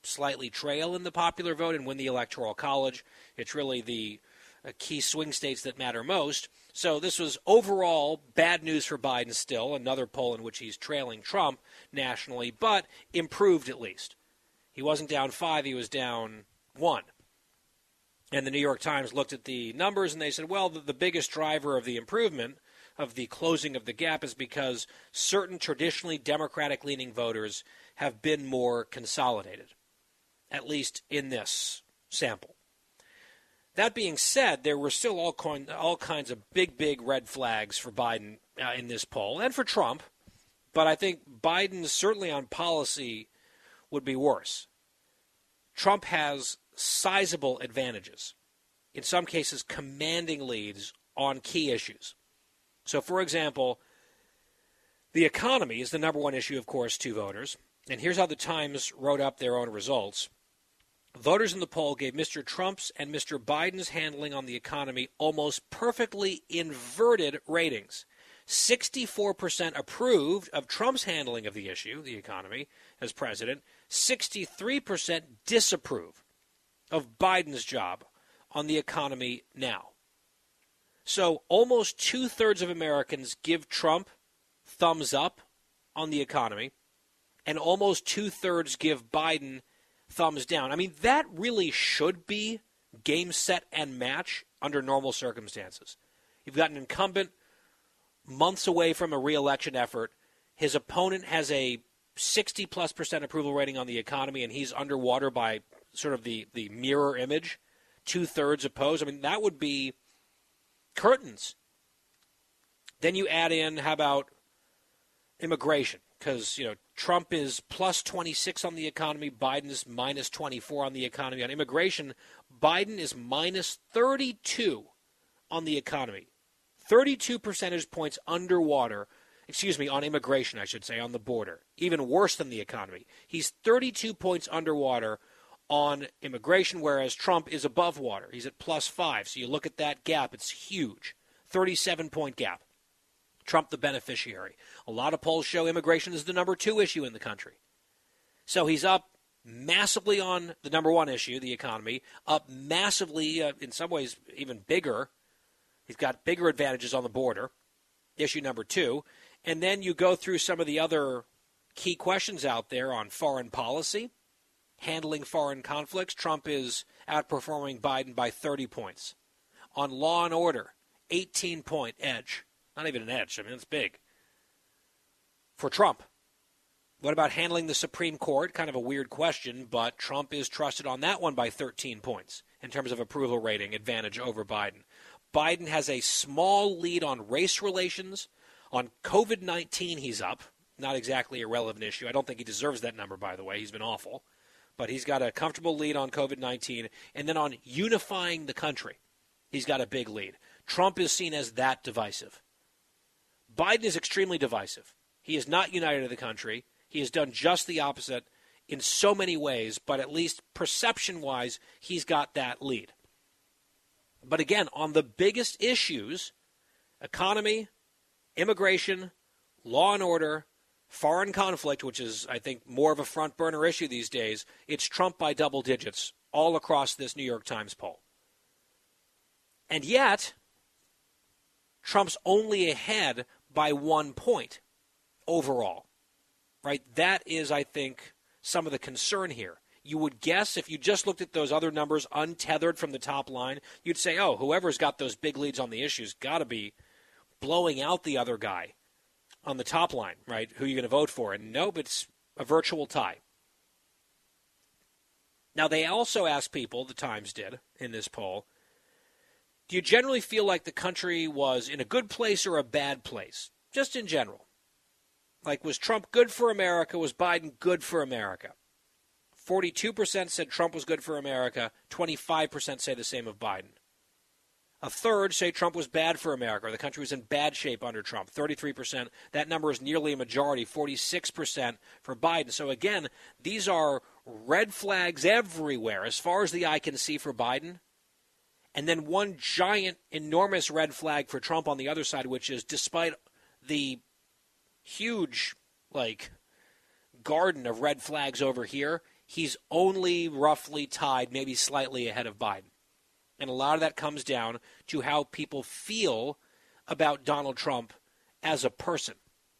Speaker 6: slightly trail in the popular vote and win the Electoral College. It's really the key swing states that matter most. So this was overall bad news for Biden still, another poll in which he's trailing Trump nationally, but improved at least. He wasn't down 5, he was down 1. And the New York Times looked at the numbers and they said, well, the biggest driver of the improvement, of the closing of the gap, is because certain traditionally Democratic-leaning voters have been more consolidated, at least in this sample. That being said, there were still all kinds of big red flags for Biden in this poll, and for Trump. But I think Biden, certainly on policy, would be worse. Trump has sizable advantages, in some cases commanding leads on key issues. So, for example, the economy is the number one issue, of course, to voters. And here's how the Times wrote up their own results. Voters in the poll gave Mr. Trump's and Mr. Biden's handling on the economy almost perfectly inverted ratings. 64% approved of Trump's handling of the issue, the economy, as president. 63% disapprove of Biden's job on the economy now. So almost 2/3 of Americans give Trump thumbs up on the economy, and almost 2/3 give Biden thumbs down. I mean, that really should be game, set, and match under normal circumstances. You've got an incumbent months away from a re-election effort. His opponent has a 60+% approval rating on the economy, and he's underwater by sort of the mirror image, 2/3 opposed. I mean, that would be curtains. Then you add in, how about immigration? Because, Trump is plus 26 on the economy. Biden is minus 24 on the economy. On immigration, Biden is minus 32 on the economy. 32 percentage points underwater. On immigration, I should say, on the border. Even worse than the economy. He's 32 points underwater on immigration, whereas Trump is above water. He's at plus 5. So you look at that gap, it's huge. 37-point gap. Trump the beneficiary. A lot of polls show immigration is the number 2 issue in the country. So he's up massively on the number 1 issue, the economy, up massively, in some ways even bigger. He's got bigger advantages on the border, issue number 2. And then you go through some of the other key questions out there on foreign policy, handling foreign conflicts. Trump is outperforming Biden by 30 points. On law and order, 18-point edge. Not even an edge. I mean, it's big. For Trump. What about handling the Supreme Court? Kind of a weird question, but Trump is trusted on that one by 13 points in terms of approval rating advantage over Biden. Biden has a small lead on race relations. On COVID-19, he's up. Not exactly a relevant issue. I don't think he deserves that number, by the way. He's been awful. But he's got a comfortable lead on COVID-19. And then on unifying the country, he's got a big lead. Trump is seen as that divisive. Biden is extremely divisive. He has not united the country. He has done just the opposite in so many ways, but at least perception-wise, he's got that lead. But again, on the biggest issues, economy, immigration, law and order, foreign conflict, which is, I think, more of a front-burner issue these days, it's Trump by double digits all across this New York Times poll. And yet, Trump's only ahead by 1 point overall, right? That is, I think, some of the concern here. You would guess, if you just looked at those other numbers untethered from the top line, you'd say, oh, whoever's got those big leads on the issues got to be blowing out the other guy on the top line, right? Who are you going to vote for? And nope, it's a virtual tie. Now, they also asked people, the Times did in this poll, do you generally feel like the country was in a good place or a bad place? Just in general. Like, was Trump good for America? Was Biden good for America? 42% said Trump was good for America. 25% say the same of Biden. A third say Trump was bad for America, or the country was in bad shape under Trump. 33%. That number is nearly a majority, 46% for Biden. So again, these are red flags everywhere as far as the eye can see for Biden. And then one giant, enormous red flag for Trump on the other side, which is despite the huge, garden of red flags over here, he's only roughly tied, maybe slightly ahead of Biden. And a lot of that comes down to how people feel about Donald Trump as a person.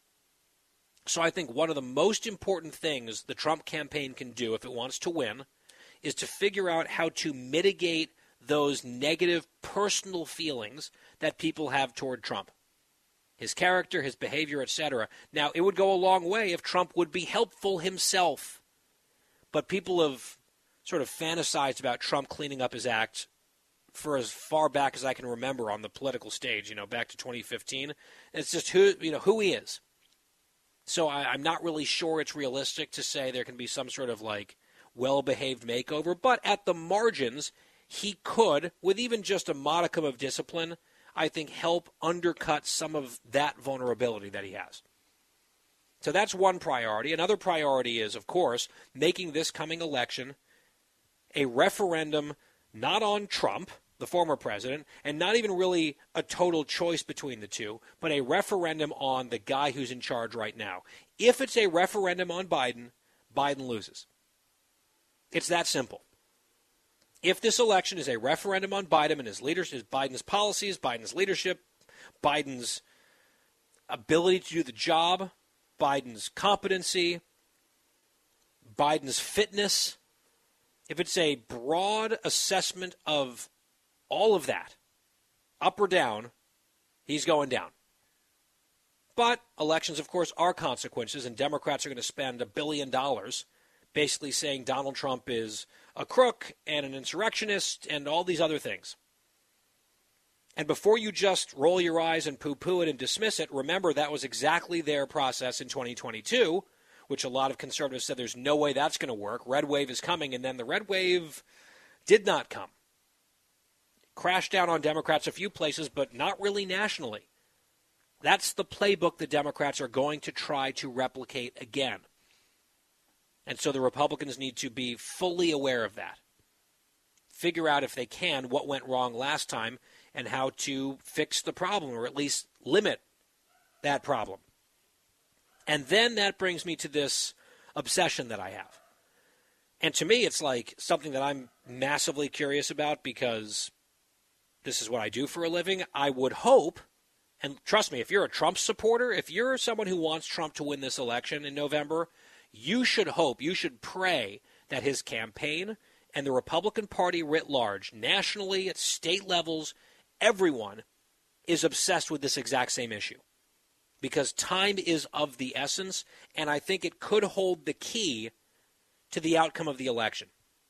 Speaker 6: So I think one of the most important things the Trump campaign can do if it wants to win is to figure out how to mitigate those negative personal feelings that people have toward Trump. His character, his behavior, etc. Now, it would go a long way if Trump would be helpful himself. But people have sort of fantasized about Trump cleaning up his act for as far back as I can remember on the political stage, back to 2015. It's just who he is. So I'm not really sure it's realistic to say there can be some sort of well-behaved makeover. But at the margins, he could, with even just a modicum of discipline, I think help undercut some of that vulnerability that he has. So that's one priority. Another priority is, of course, making this coming election a referendum not on Trump, the former president, and not even really a total choice between the two, but a referendum on the guy who's in charge right now. If it's a referendum on Biden, Biden loses. It's that simple. If this election is a referendum on Biden and his leadership, Biden's policies, Biden's leadership, Biden's ability to do the job, Biden's competency, Biden's fitness, if it's a broad assessment of all of that, up or down, he's going down. But elections, of course, are consequences, and Democrats are going to spend $1 billion basically saying Donald Trump is a crook and an insurrectionist and all these other things. And before you just roll your eyes and poo-poo it and dismiss it, remember that was exactly their process in 2022, which a lot of conservatives said there's no way that's going to work. Red wave is coming, and then the red wave did not come. Crashed down on Democrats a few places, but not really nationally. That's the playbook the Democrats are going to try to replicate again. And so the Republicans need to be fully aware of that. Figure out, if they can, what went wrong last time and how to fix the problem, or at least limit that problem. And then that brings me to this obsession that I have. And to me, it's like something that I'm massively curious about because this is what I do for a living. I would hope, and trust me, if you're a Trump supporter, if you're someone who wants Trump to win this election in November, you should hope, you should pray that his campaign and the Republican Party writ large, nationally, at state levels, everyone is obsessed with this exact same issue. Because time is of the essence, and I think it could hold the key to the outcome of the election.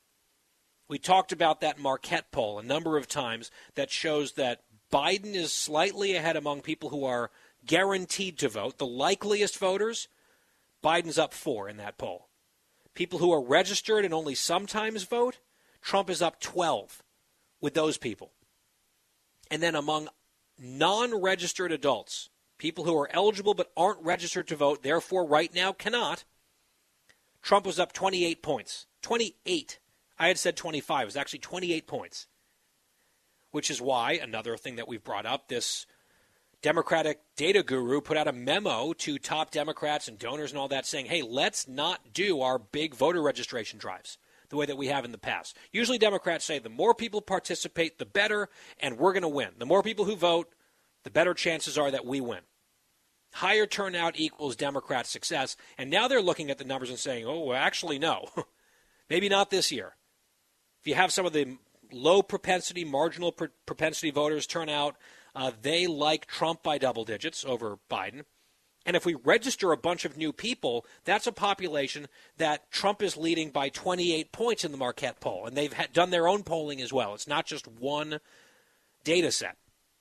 Speaker 6: We talked about that Marquette poll a number of times that shows that Biden is slightly ahead among people who are guaranteed to vote. The likeliest voters, Biden's up 4 in that poll. People who are registered and only sometimes vote, Trump is up 12 with those people. And then among non-registered adults, people who are eligible but aren't registered to vote, therefore right now cannot, Trump was up 28 points. 28. I had said 25. It was actually 28 points. Which is why, another thing that we've brought up, this Democratic data guru put out a memo to top Democrats and donors and all that saying, hey, let's not do our big voter registration drives the way that we have in the past. Usually Democrats say the more people participate, the better, and we're going to win. The more people who vote, the better chances are that we win. Higher turnout equals Democrat success. And now they're looking at the numbers and saying, oh, well, actually, no. Maybe not this year. If you have some of the low propensity, marginal propensity voters turn out, they like Trump by double digits over Biden. And if we register a bunch of new people, that's a population that Trump is leading by 28 points in the Marquette poll. And they've done their own polling as well. It's not just one data set.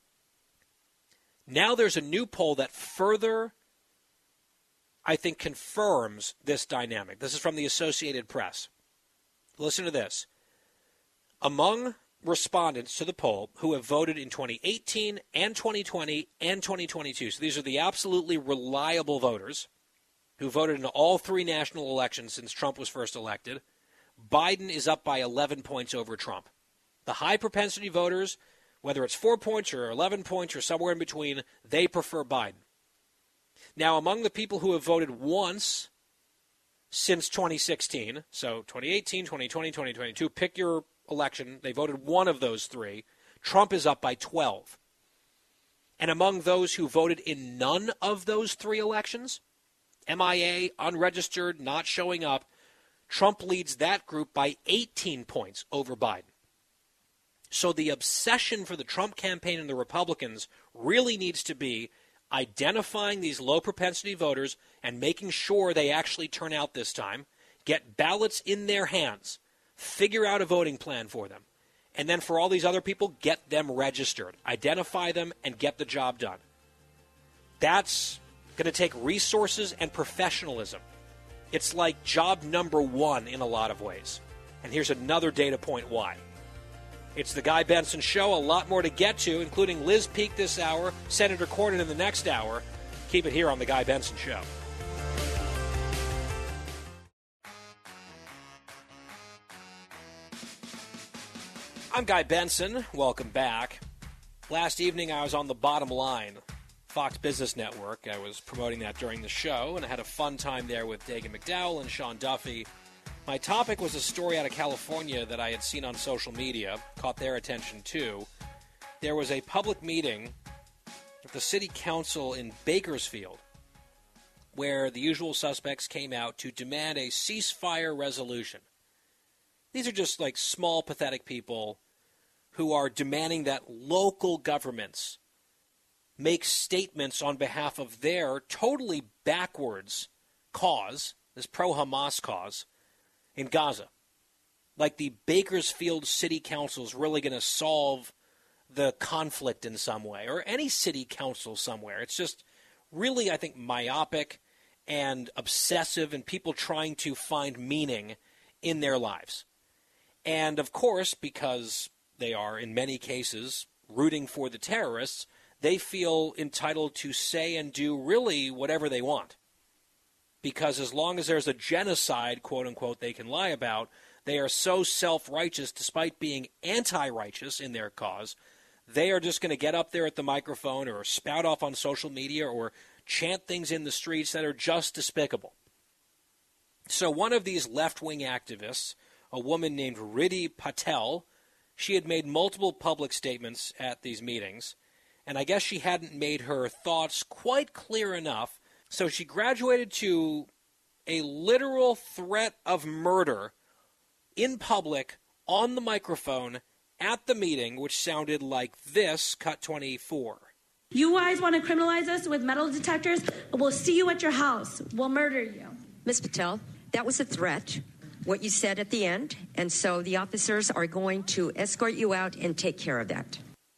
Speaker 6: Now there's a new poll that further, I think, confirms this dynamic. This is from the Associated Press. Listen to this. Among respondents to the poll who have voted in 2018 and 2020 and 2022, so these are the absolutely reliable voters who voted in all 3 national elections since Trump was first elected, Biden is up by 11 points over Trump. The high propensity voters, whether it's 4 points or 11 points or somewhere in between, they prefer Biden. Now, among the people who have voted once since 2016. So 2018, 2020, 2022, pick your election. They voted one of those three. Trump is up by 12. And among those who voted in none of those three elections, MIA, unregistered, not showing up, Trump leads that group by 18 points over Biden. So the obsession for the Trump campaign and the Republicans really needs to be identifying these low-propensity voters and making sure they actually turn out this time, get ballots in their hands, figure out a voting plan for them, and then for all these other people, get them registered, identify them, and get the job done. That's going to take resources and professionalism. It's like job number one in a lot of ways. And here's another data point why. It's the Guy Benson Show. A lot more to get to, including Liz Peek this hour, Senator Cornyn in the next hour. Keep it here on the Guy Benson Show. I'm Guy Benson. Welcome back. Last evening I was on The Bottom Line, Fox Business Network. I was promoting that during the show, and I had a fun time there with Dagan McDowell and Sean Duffy. My topic was a story out of California that I had seen on social media, caught their attention too. There was a public meeting at the city council in Bakersfield where the usual suspects came out to demand a ceasefire resolution. These are just like small, pathetic people who are demanding that local governments make statements on behalf of their totally backwards cause, this pro-Hamas cause, in Gaza. Like the Bakersfield City Council is really going to solve the conflict in some way, or any city council somewhere. It's just really, I think, myopic and obsessive, and people trying to find meaning in their lives. And, of course, because they are, in many cases, rooting for the terrorists, they feel entitled to say and do really whatever they want. Because as long as there's a genocide, quote-unquote, they can lie about, they are so self-righteous, despite being anti-righteous in their cause, they are just going to get up there at the microphone or spout off on social media or chant things in the streets that are just despicable. So one of these left-wing activists, a woman named Riddhi Patel, she had made multiple public statements at these meetings, and I guess she hadn't made her thoughts quite clear enough. So she graduated to a literal threat of murder in public on the microphone at the meeting, which sounded like this, cut 24.
Speaker 10: You guys want to criminalize us with metal detectors? We'll see you at your house. We'll murder you.
Speaker 11: Ms. Patel, that was a threat, what you said at the end, and so the officers are going to escort you out and take care of that.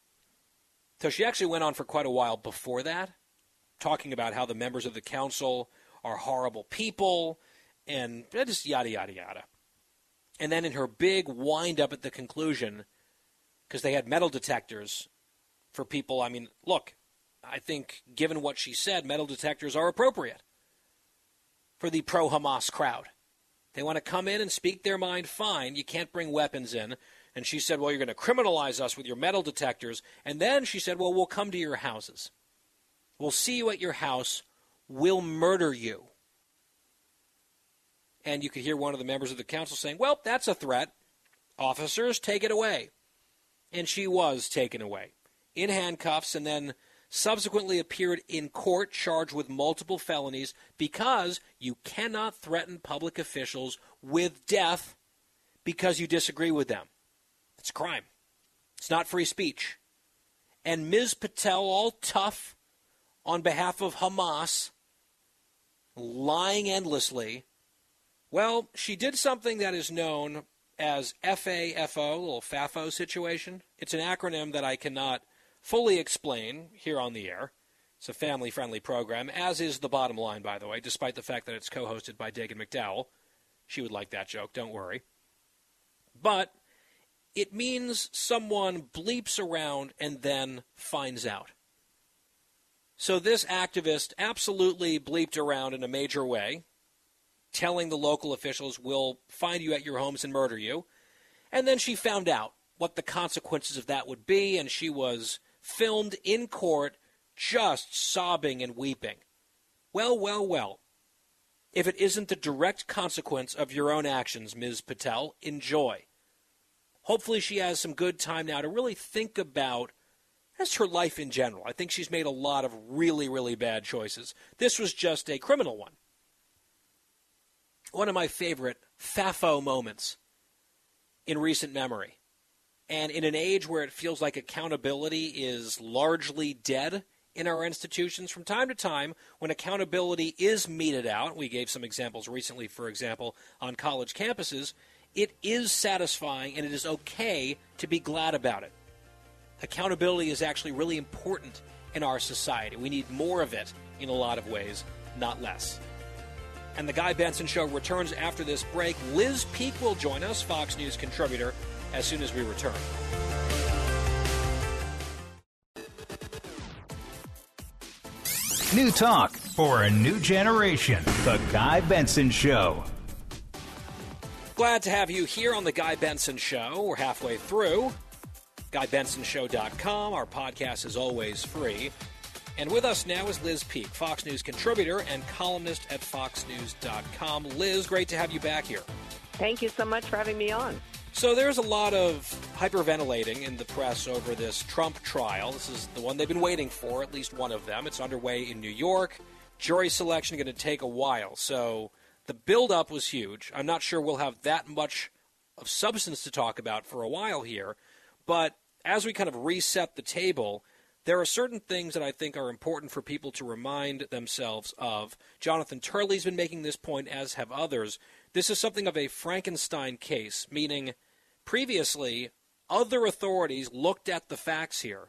Speaker 6: So she actually went on for quite a while before that, talking about how the members of the council are horrible people and just yada, yada, yada. And then in her big wind-up at the conclusion, because they had metal detectors for people, I mean, look, I think given what she said, metal detectors are appropriate for the pro-Hamas crowd. They want to come in and speak their mind, fine. You can't bring weapons in. And she said, well, you're going to criminalize us with your metal detectors. And then she said, well, we'll come to your houses. We'll see you at your house. We'll murder you. And you could hear one of the members of the council saying, well, that's a threat. Officers, take it away. And she was taken away in handcuffs and then subsequently appeared in court charged with multiple felonies because you cannot threaten public officials with death because you disagree with them. It's a crime. It's not free speech. And Ms. Patel, all tough on behalf of Hamas, lying endlessly, well, she did something that is known as FAFO, a little FAFO situation. It's an acronym that I cannot fully explain here on the air. It's a family-friendly program, as is The Bottom Line, by the way, despite the fact that it's co-hosted by Dagan McDowell. She would like that joke, don't worry. But it means someone bleeps around and then finds out. So this activist absolutely bleeped around in a major way, telling the local officials, we'll find you at your homes and murder you. And then she found out what the consequences of that would be, and she was filmed in court just sobbing and weeping. Well, well, well. if it isn't the direct consequence of your own actions, Ms. Patel. Enjoy. Hopefully she has some good time now to really think about just her life in general. I think she's made a lot of really, really bad choices. This was just a criminal one. One of my favorite FAFO moments in recent memory. And in an age where it feels like accountability is largely dead in our institutions, from time to time, when accountability is meted out, we gave some examples recently, for example, on college campuses, it is satisfying and it is okay to be glad about it. Accountability is actually really important in our society. We need more of it in a lot of ways, not less. And the Guy Benson Show returns after this break. Liz Peek will join us, Fox News contributor, as soon as we return.
Speaker 5: New talk for a new generation. The Guy Benson Show.
Speaker 6: Glad to have you here on the Guy Benson Show. We're halfway through. GuyBensonShow.com. Our podcast is always free. And with us now is Liz Peek, Fox News contributor and columnist at FoxNews.com. Liz, great to have you back here.
Speaker 12: Thank you so much for having me on.
Speaker 6: So there's a lot of hyperventilating in the press over this Trump trial. This is the one they've been waiting for, at least one of them. It's underway in New York. Jury selection going to take a while. So the buildup was huge. I'm not sure we'll have that much of substance to talk about for a while here. But as we kind of reset the table, there are certain things that I think are important for people to remind themselves of. Jonathan Turley's been making this point, as have others. This is something of a Frankenstein case, meaning previously other authorities looked at the facts here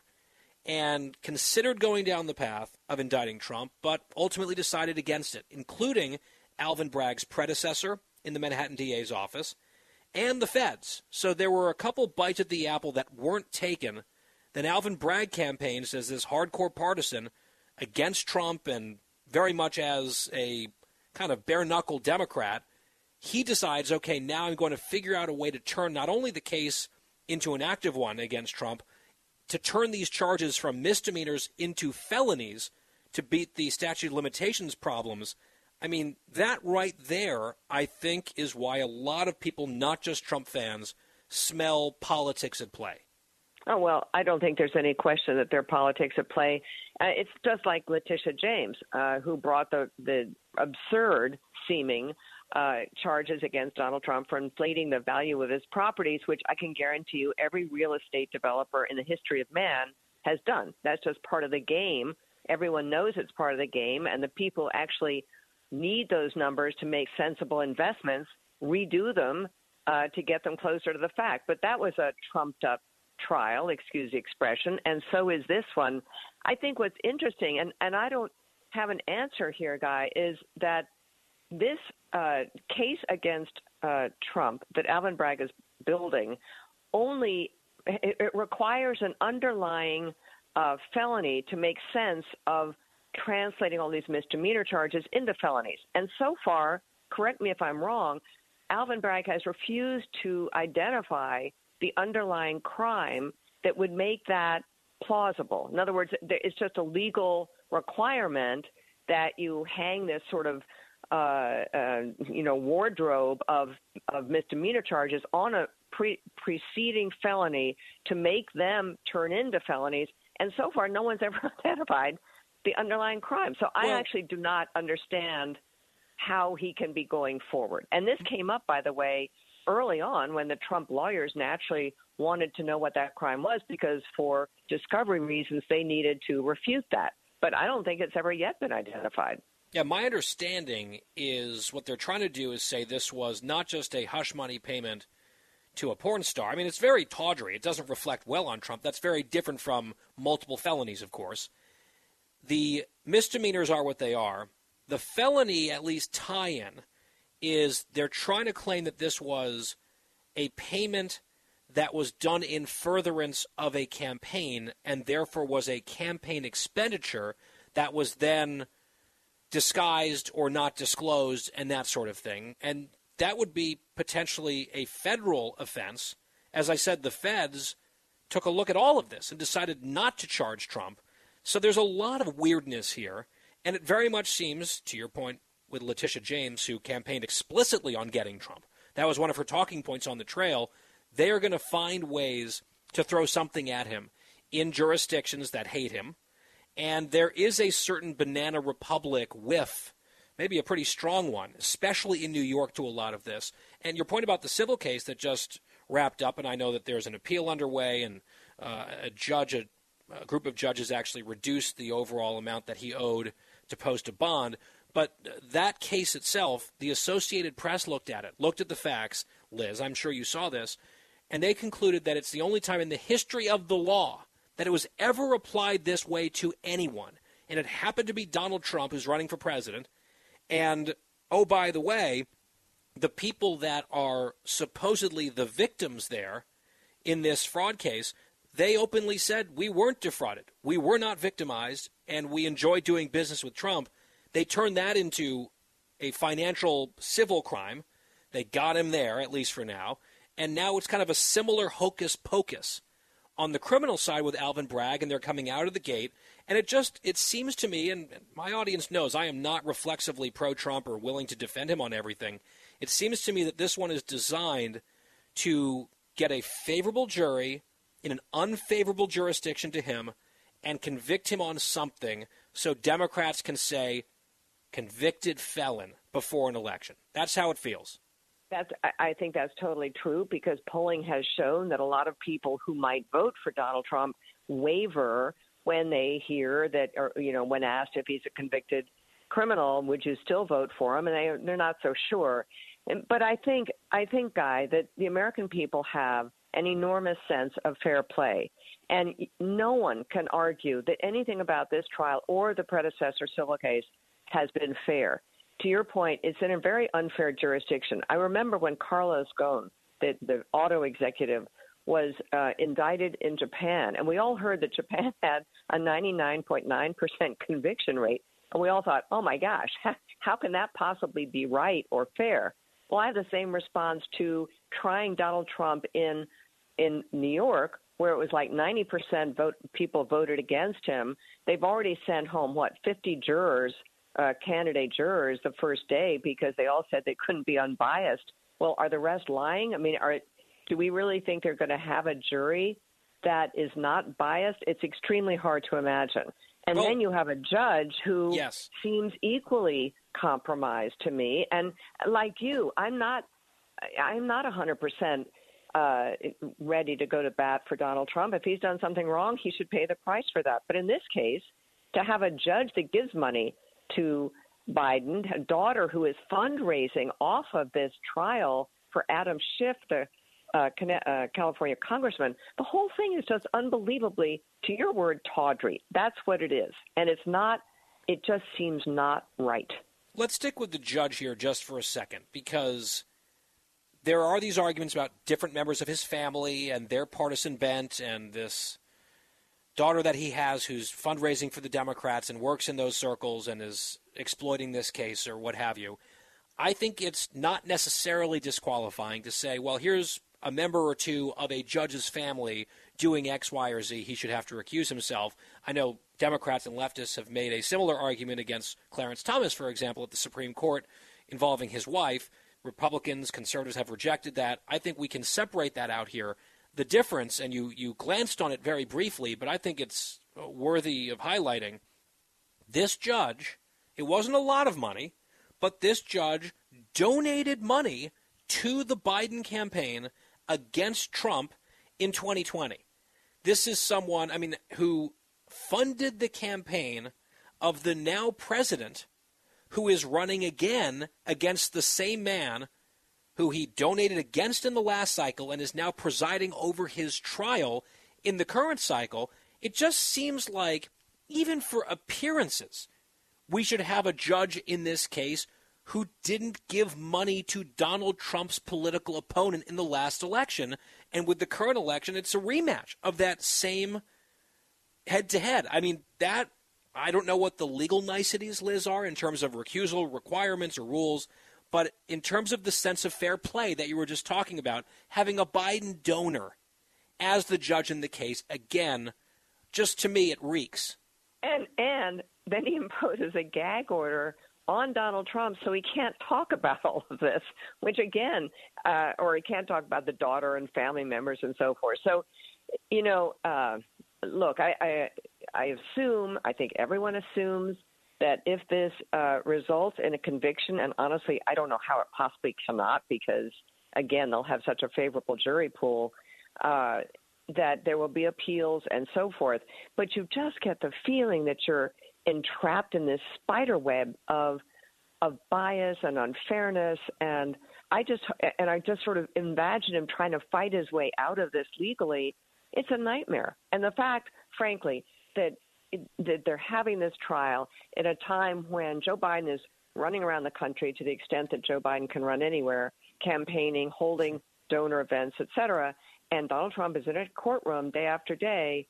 Speaker 6: and considered going down the path of indicting Trump, but ultimately decided against it, including Alvin Bragg's predecessor in the Manhattan DA's office and the feds. So there were a couple bites at the apple that weren't taken. Then Alvin Bragg campaigns as this hardcore partisan against Trump and very much as a kind of bare-knuckle Democrat. He decides, okay, now I'm going to figure out a way to turn not only the case into an active one against Trump, to turn these charges from misdemeanors into felonies to beat the statute of limitations problems. I mean, that right there, I think, is why a lot of people, not just Trump fans, smell politics at play.
Speaker 12: Oh, well, I don't think there's any question that there are politics at play. It's just like Letitia James, who brought the absurd-seeming charges against Donald Trump for inflating the value of his properties, which I can guarantee you every real estate developer in the history of man has done. That's just part of the game. Everyone knows it's part of the game, and the people actually need those numbers to make sensible investments, redo them to get them closer to the fact. But that was a trumped-up trial, excuse the expression, and so is this one. I think what's interesting, and I don't have an answer here, Guy, is that this case against Trump that Alvin Bragg is building it requires an underlying felony to make sense of translating all these misdemeanor charges into felonies. And so far, correct me if I'm wrong, Alvin Bragg has refused to identify the underlying crime that would make that plausible. In other words, it's just a legal requirement that you hang this sort of wardrobe of misdemeanor charges on a preceding felony to make them turn into felonies. And so far, no one's ever identified the underlying crime. So I actually do not understand how he can be going forward. And this came up, by the way, early on when the Trump lawyers naturally wanted to know what that crime was because for discovery reasons they needed to refute that. But I don't think it's ever yet been identified.
Speaker 6: Yeah, my understanding is what they're trying to do is say this was not just a hush money payment to a porn star. I mean, it's very tawdry. It doesn't reflect well on Trump. That's very different from multiple felonies, of course. The misdemeanors are what they are. The felony, at least tie-in, is they're trying to claim that this was a payment that was done in furtherance of a campaign and therefore was a campaign expenditure that was then disguised or not disclosed and that sort of thing. And that would be potentially a federal offense. As I said, the feds took a look at all of this and decided not to charge Trump. So there's a lot of weirdness here. And it very much seems, to your point with Letitia James, who campaigned explicitly on getting Trump. That was one of her talking points on the trail. They are going to find ways to throw something at him in jurisdictions that hate him. And there is a certain banana republic whiff, maybe a pretty strong one, especially in New York to a lot of this. And your point about the civil case that just wrapped up, and I know that there's an appeal underway, and a group of judges actually reduced the overall amount that he owed to post a bond. But that case itself, the Associated Press looked at it, looked at the facts. Liz, I'm sure you saw this, and they concluded that it's the only time in the history of the law that it was ever applied this way to anyone. And it happened to be Donald Trump, who's running for president. And, oh, by the way, the people that are supposedly the victims there in this fraud case, they openly said, we weren't defrauded. We were not victimized, and we enjoyed doing business with Trump. They turned that into a financial civil crime. They got him there, at least for now. And now it's kind of a similar hocus pocus on the criminal side with Alvin Bragg, and they're coming out of the gate. And it seems to me, and my audience knows I am not reflexively pro-Trump or willing to defend him on everything. It seems to me that this one is designed to get a favorable jury in an unfavorable jurisdiction to him and convict him on something so Democrats can say convicted felon before an election. That's how it feels.
Speaker 12: I think that's totally true, because polling has shown that a lot of people who might vote for Donald Trump waver when they hear that, or when asked if he's a convicted criminal, would you still vote for him? And they're not so sure. But I think, Guy, that the American people have an enormous sense of fair play, and no one can argue that anything about this trial or the predecessor civil case has been fair. To your point, it's in a very unfair jurisdiction. I remember when Carlos Ghosn, the auto executive, was indicted in Japan, and we all heard that Japan had a 99.9% conviction rate, and we all thought, oh my gosh, how can that possibly be right or fair? Well, I have the same response to trying Donald Trump in New York, where it was like 90% people voted against him. They've already sent home, 50 jurors, candidate jurors the first day, because they all said they couldn't be unbiased. Well, are the rest lying? I mean, do we really think they're going to have a jury that is not biased? It's extremely hard to imagine. And then you have a judge who seems equally compromised to me. And like you, I'm not 100% ready to go to bat for Donald Trump. If he's done something wrong, he should pay the price for that. But in this case, to have a judge that gives money to Biden, a daughter who is fundraising off of this trial for Adam Schiff, the California congressman, the whole thing is just unbelievably, to your word, tawdry. That's what it is. And it just seems not right.
Speaker 6: Let's stick with the judge here just for a second, because there are these arguments about different members of his family and their partisan bent, and this daughter that he has who's fundraising for the Democrats and works in those circles and is exploiting this case or what have you. I think it's not necessarily disqualifying to say, well, here's a member or two of a judge's family doing X, Y, or Z. He should have to recuse himself. I know Democrats and leftists have made a similar argument against Clarence Thomas, for example, at the Supreme Court involving his wife. Republicans, conservatives have rejected that. I think we can separate that out here. The difference, and you glanced on it very briefly, but I think it's worthy of highlighting. This judge, it wasn't a lot of money, but this judge donated money to the Biden campaign against Trump in 2020. This is someone, who funded the campaign of the now president, who is running again against the same man who he donated against in the last cycle and is now presiding over his trial in the current cycle. It just seems like, even for appearances, we should have a judge in this case who didn't give money to Donald Trump's political opponent in the last election. And with the current election, it's a rematch of that same head-to-head. I don't know what the legal niceties, Liz, are in terms of recusal requirements or rules, but in terms of the sense of fair play that you were just talking about, having a Biden donor as the judge in the case, again, just to me, it reeks.
Speaker 12: And then he imposes a gag order on Donald Trump, so he can't talk about all of this, which again, or he can't talk about the daughter and family members and so forth. So, look, I assume, I think everyone assumes that if this results in a conviction, and honestly, I don't know how it possibly cannot, because, again, they'll have such a favorable jury pool, that there will be appeals and so forth. But you just get the feeling that you're entrapped in this spider web of bias and unfairness, and I just sort of imagine him trying to fight his way out of this legally. It's a nightmare. And the fact, frankly, that they're having this trial at a time when Joe Biden is running around the country, to the extent that Joe Biden can run anywhere, campaigning, holding donor events, et cetera, and Donald Trump is in a courtroom day after day,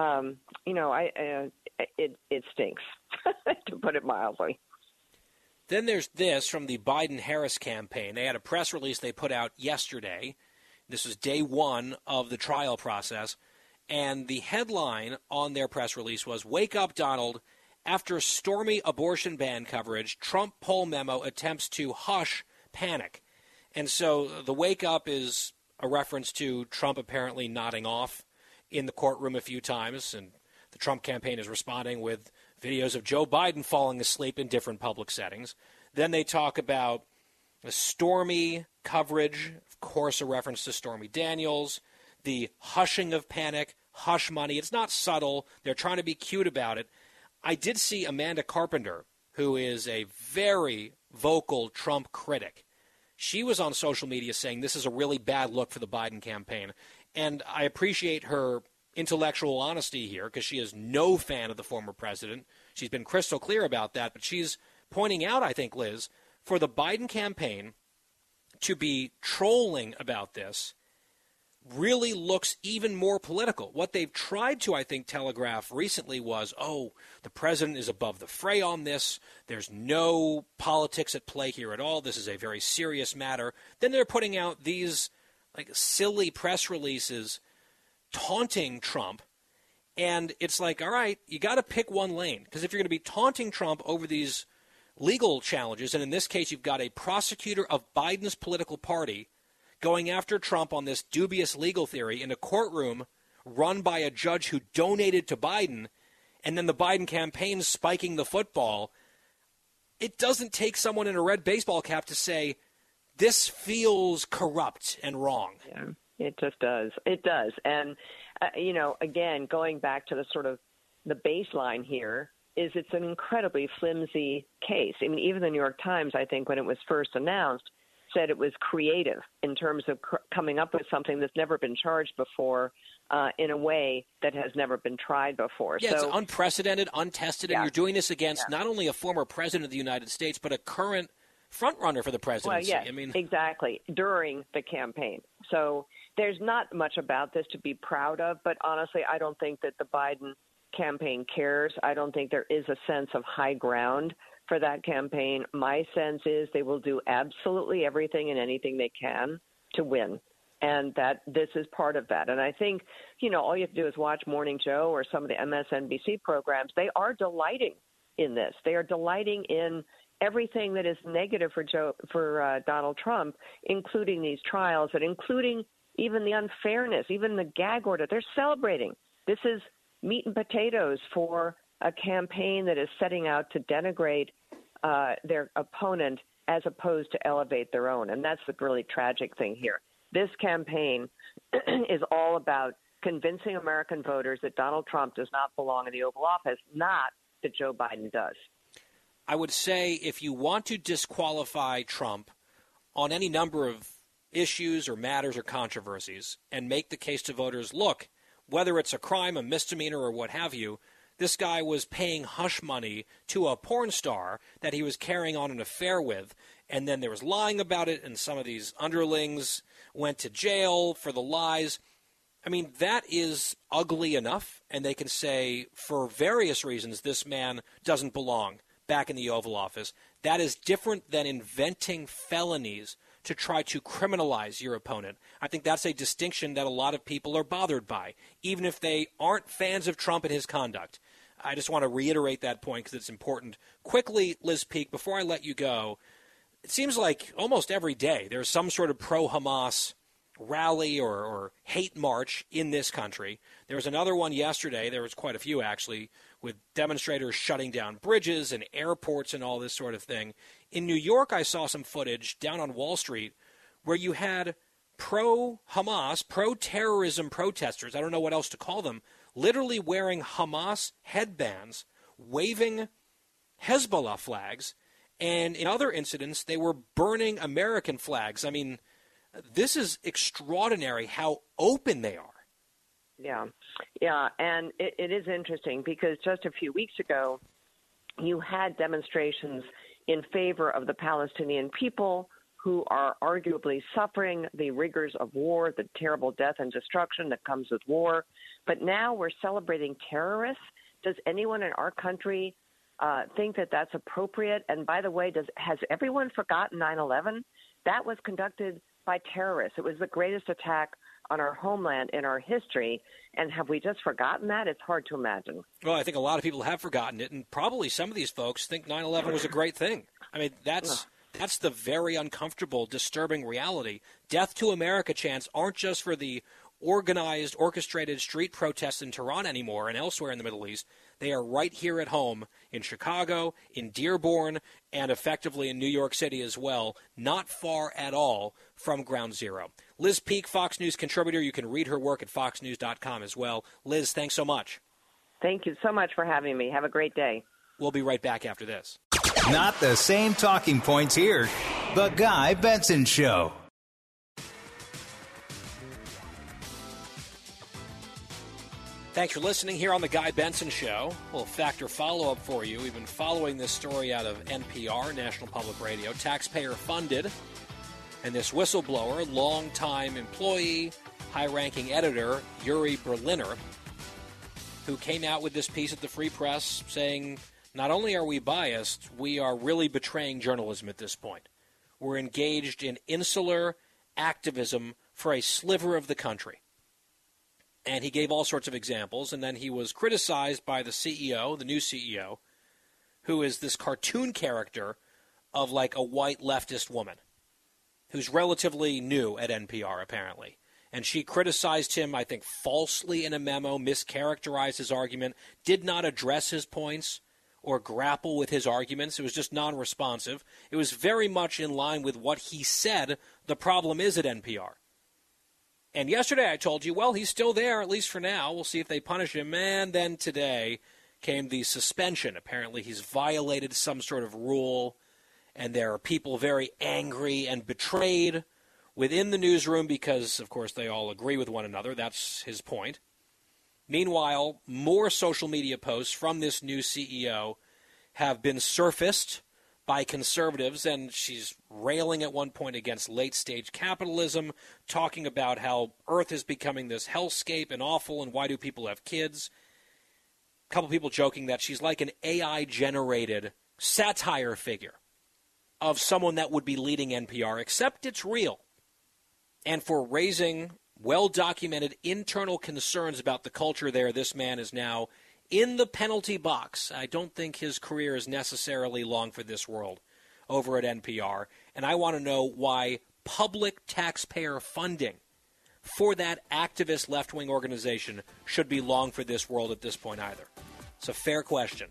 Speaker 12: it stinks, to put it mildly.
Speaker 6: Then there's this from the Biden-Harris campaign. They had a press release they put out yesterday. This was day one of the trial process. And the headline on their press release was, "Wake up, Donald. After stormy abortion ban coverage, Trump poll memo attempts to hush panic." And so the wake up is a reference to Trump apparently nodding off in the courtroom a few times. And the Trump campaign is responding with videos of Joe Biden falling asleep in different public settings. Then they talk about the stormy coverage, of course, a reference to Stormy Daniels, the hushing of panic, hush money. It's not subtle. They're trying to be cute about it. I did see Amanda Carpenter, who is a very vocal Trump critic. She was on social media saying this is a really bad look for the Biden campaign. And I appreciate her intellectual honesty here, because she is no fan of the former president. She's been crystal clear about that. But she's pointing out, I think, Liz, for the Biden campaign to be trolling about this really looks even more political. What they've tried to, I think, telegraph recently was, the president is above the fray on this. There's no politics at play here at all. This is a very serious matter. Then they're putting out these silly press releases taunting Trump. And it's like, all right, you got to pick one lane. Because if you're going to be taunting Trump over these legal challenges, and in this case you've got a prosecutor of Biden's political party going after Trump on this dubious legal theory in a courtroom run by a judge who donated to Biden, and then the Biden campaign spiking the football, it doesn't take someone in a red baseball cap to say, this feels corrupt and wrong.
Speaker 12: Yeah, it just does. It does. And, again, going back to the sort of the baseline here, is it's an incredibly flimsy case. I mean, even the New York Times, I think, when it was first announced, said it was creative in terms of coming up with something that's never been charged before in a way that has never been tried before.
Speaker 6: Yeah, so, it's unprecedented, untested, and
Speaker 12: yeah,
Speaker 6: you're doing this against not only a former president of the United States, but a current front-runner for the presidency.
Speaker 12: Well, yes, exactly, during the campaign. So there's not much about this to be proud of, but honestly, I don't think that the Biden campaign cares. I don't think there is a sense of high ground for that campaign. My sense is they will do absolutely everything and anything they can to win, and that this is part of that. And I think, all you have to do is watch Morning Joe or some of the MSNBC programs. They are delighting in this. They are delighting in everything that is negative for Donald Trump, including these trials and including even the unfairness, even the gag order. They're celebrating. This is meat and potatoes for a campaign that is setting out to denigrate their opponent as opposed to elevate their own. And that's the really tragic thing here. This campaign is all about convincing American voters that Donald Trump does not belong in the Oval Office, not that Joe Biden does.
Speaker 6: I would say if you want to disqualify Trump on any number of issues or matters or controversies and make the case to voters, look, whether it's a crime, a misdemeanor, or what have you, this guy was paying hush money to a porn star that he was carrying on an affair with, and then there was lying about it, and some of these underlings went to jail for the lies. I mean, that is ugly enough, and they can say, for various reasons, this man doesn't belong back in the Oval Office. That is different than inventing felonies to try to criminalize your opponent. I think that's a distinction that a lot of people are bothered by, even if they aren't fans of Trump and his conduct. I just want to reiterate that point because it's important. Quickly, Liz Peek, before I let you go, it seems like almost every day there's some sort of pro-Hamas rally or hate march in this country. There was another one yesterday. There was quite a few, actually, with demonstrators shutting down bridges and airports and all this sort of thing. In New York, I saw some footage down on Wall Street where you had pro-Hamas, pro-terrorism protesters, I don't know what else to call them, literally wearing Hamas headbands, waving Hezbollah flags, and in other incidents, they were burning American flags. I mean, this is extraordinary how open they are.
Speaker 12: Yeah, and it is interesting because just a few weeks ago, you had demonstrations in favor of the Palestinian people who are arguably suffering the rigors of war, the terrible death and destruction that comes with war. But now we're celebrating terrorists. Does anyone in our country think that that's appropriate? And by the way, has everyone forgotten 9/11? That was conducted by terrorists. It was the greatest attack on our homeland in our history. And have we just forgotten that? It's hard to imagine.
Speaker 6: Well, I think a lot of people have forgotten it, and probably some of these folks think 9/11 was a great thing. I mean, that's the very uncomfortable, disturbing reality. Death to America chants aren't just for the organized, orchestrated street protests in Tehran anymore and elsewhere in the Middle East. They are right here at home in Chicago, in Dearborn, and effectively in New York City as well, not far at all from Ground Zero. Liz Peek, Fox News contributor. You can read her work at foxnews.com as well. Liz, thanks so much.
Speaker 12: Thank you so much for having me. Have a great day.
Speaker 6: We'll be right back after this.
Speaker 5: Not the same talking points here. The Guy Benson Show.
Speaker 6: Thanks for listening here on The Guy Benson Show. Well, factor follow-up for you. We've been following this story out of NPR, National Public Radio, taxpayer-funded. And this whistleblower, longtime employee, high-ranking editor, Yuri Berliner, who came out with this piece at the Free Press saying, not only are we biased, we are really betraying journalism at this point. We're engaged in insular activism for a sliver of the country. And he gave all sorts of examples, and then he was criticized by the CEO, the new CEO, who is this cartoon character of like a white leftist woman who's relatively new at NPR, apparently. And she criticized him, I think, falsely in a memo, mischaracterized his argument, did not address his points or grapple with his arguments. It was just non-responsive. It was very much in line with what he said the problem is at NPR. And yesterday I told you, well, he's still there, at least for now. We'll see if they punish him. And then today came the suspension. Apparently he's violated some sort of rule, and there are people very angry and betrayed within the newsroom because, of course, they all agree with one another. That's his point. Meanwhile, more social media posts from this new CEO have been surfaced by conservatives, and she's railing at one point against late-stage capitalism, talking about how Earth is becoming this hellscape and awful, and why do people have kids? A couple people joking that she's like an AI-generated satire figure of someone that would be leading NPR, except it's real. And for raising well-documented internal concerns about the culture there, this man is now in the penalty box. I don't think his career is necessarily long for this world over at NPR. And I want to know why public taxpayer funding for that activist left-wing organization should be long for this world at this point either. It's a fair question.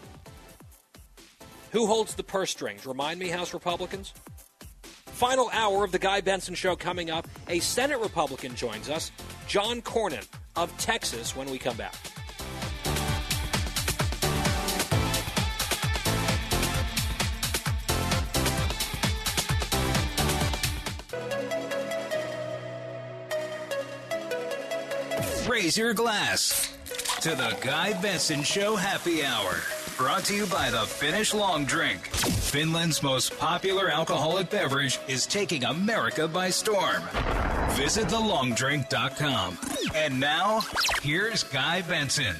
Speaker 6: Who holds the purse strings? Remind me, House Republicans? Final hour of the Guy Benson Show coming up. A Senate Republican joins us, John Cornyn of Texas, when we come back.
Speaker 5: Raise your glass to the Guy Benson Show Happy Hour. Brought to you by the Finnish Long Drink. Finland's most popular alcoholic beverage is taking America by storm. Visit thelongdrink.com. And now, here's Guy Benson.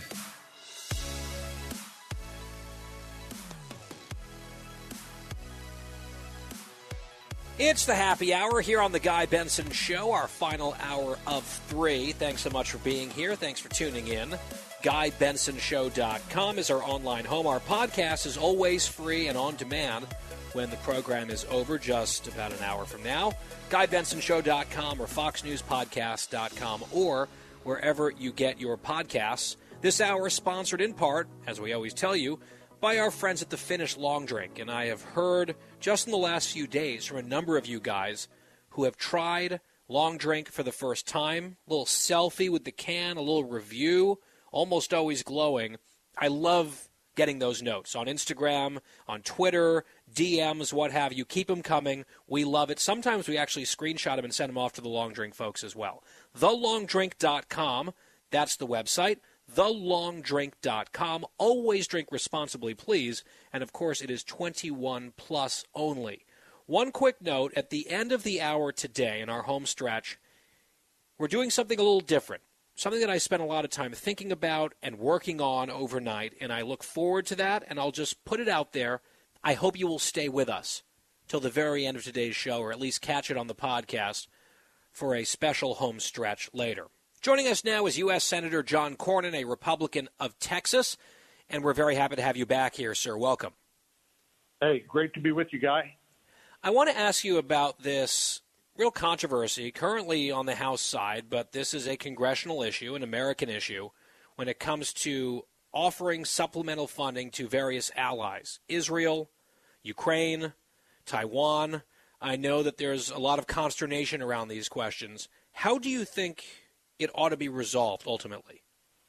Speaker 6: It's the happy hour here on the Guy Benson Show, our final hour of 3. Thanks so much for being here. Thanks for tuning in. GuyBensonShow.com is our online home. Our podcast is always free and on demand when the program is over, just about an hour from now. GuyBensonShow.com or FoxNewsPodcast.com or wherever you get your podcasts. This hour is sponsored in part, as we always tell you, by our friends at the Finnish Long Drink. And I have heard just in the last few days from a number of you guys who have tried Long Drink for the first time. A little selfie with the can, a little review, almost always glowing. I love getting those notes on Instagram, on Twitter, DMs, what have you. Keep them coming. We love it. Sometimes we actually screenshot them and send them off to the Long Drink folks as well. TheLongDrink.com, that's the website. TheLongDrink.com. Always drink responsibly, please. And, of course, it is 21 plus only. One quick note, at the end of the hour today in our home stretch, we're doing something a little different, something that I spent a lot of time thinking about and working on overnight, and I look forward to that, and I'll just put it out there. I hope you will stay with us till the very end of today's show, or at least catch it on the podcast for a special home stretch later. Joining us now is U.S. Senator John Cornyn, a Republican of Texas, and we're very happy to have you back here, sir. Welcome.
Speaker 13: Hey, great to be with you, Guy.
Speaker 6: I want to ask you about this real controversy currently on the House side, but this is a congressional issue, an American issue, when it comes to offering supplemental funding to various allies, Israel, Ukraine, Taiwan. I know that there's a lot of consternation around these questions. How do you think it ought to be resolved ultimately?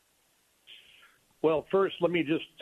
Speaker 13: Well, first, let me just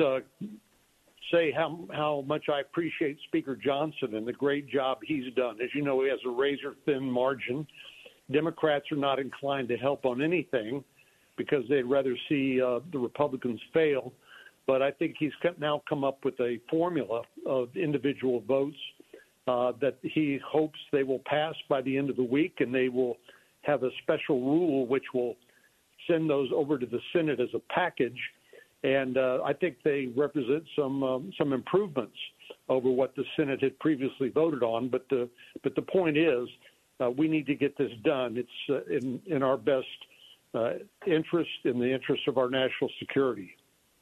Speaker 13: say how much I appreciate Speaker Johnson and the great job he's done. As you know, he has a razor-thin margin. Democrats are not inclined to help on anything because they'd rather see the Republicans fail. But I think he's now come up with a formula of individual votes that he hopes they will pass by the end of the week, and they will have a special rule which will send those over to the Senate as a package. And I think they represent some improvements over what the Senate had previously voted on. But the point is, we need to get this done. It's in our best interest, in the interest of our national security.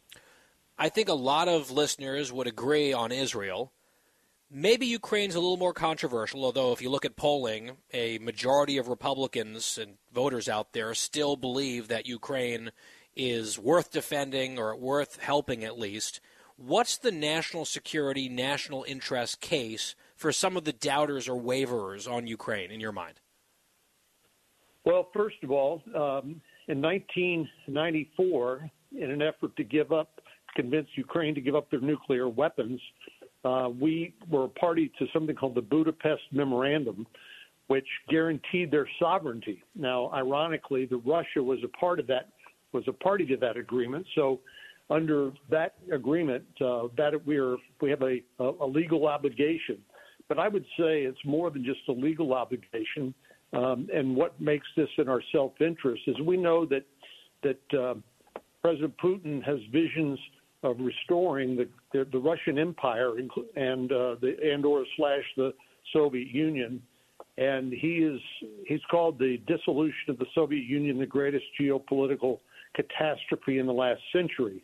Speaker 6: I think a lot of listeners would agree on Israel. Maybe Ukraine's a little more controversial, although if you look at polling, a majority of Republicans and voters out there still believe that Ukraine is worth defending or worth helping at least. What's the national security, national interest case for some of the doubters or waverers on Ukraine in your mind?
Speaker 13: Well, first of all, in 1994, in an effort to convince Ukraine to give up their nuclear weapons, we were a party to something called the Budapest Memorandum, which guaranteed their sovereignty. Now, ironically, Russia was a party to that agreement. So, under that agreement, we have a legal obligation. But I would say it's more than just a legal obligation. And what makes this in our self-interest is we know that President Putin has visions of restoring the Russian Empire and the Soviet Union, and he's called the dissolution of the Soviet Union the greatest geopolitical catastrophe in the last century,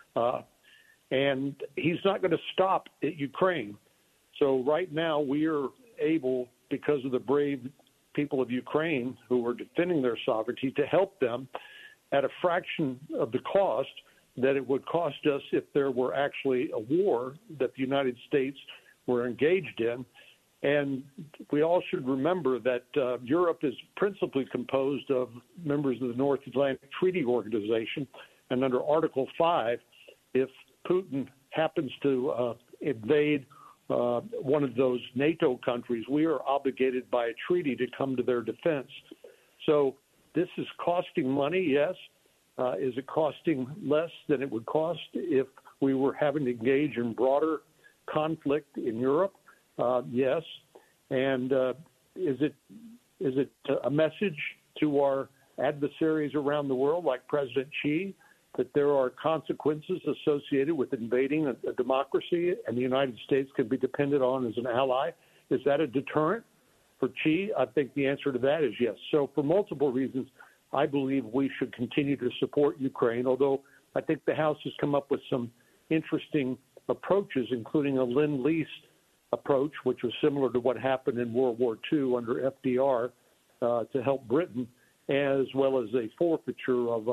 Speaker 13: and he's not going to stop at Ukraine. So right now we are able, because of the brave people of Ukraine who are defending their sovereignty, to help them at a fraction of the cost that it would cost us if there were actually a war that the United States were engaged in. And we all should remember that Europe is principally composed of members of the North Atlantic Treaty Organization. And under Article 5, if Putin happens to invade one of those NATO countries, we are obligated by a treaty to come to their defense. So this is costing money, yes. Is it costing less than it would cost if we were having to engage in broader conflict in Europe? Yes. And is it a message to our adversaries around the world, like President Xi, that there are consequences associated with invading a democracy and the United States can be depended on as an ally? Is that a deterrent? for Xi? I think the answer to that is yes. So for multiple reasons, I believe we should continue to support Ukraine, although I think the House has come up with some interesting approaches, including a Lend-Lease approach, which was similar to what happened in World War II under FDR to help Britain, as well as a forfeiture of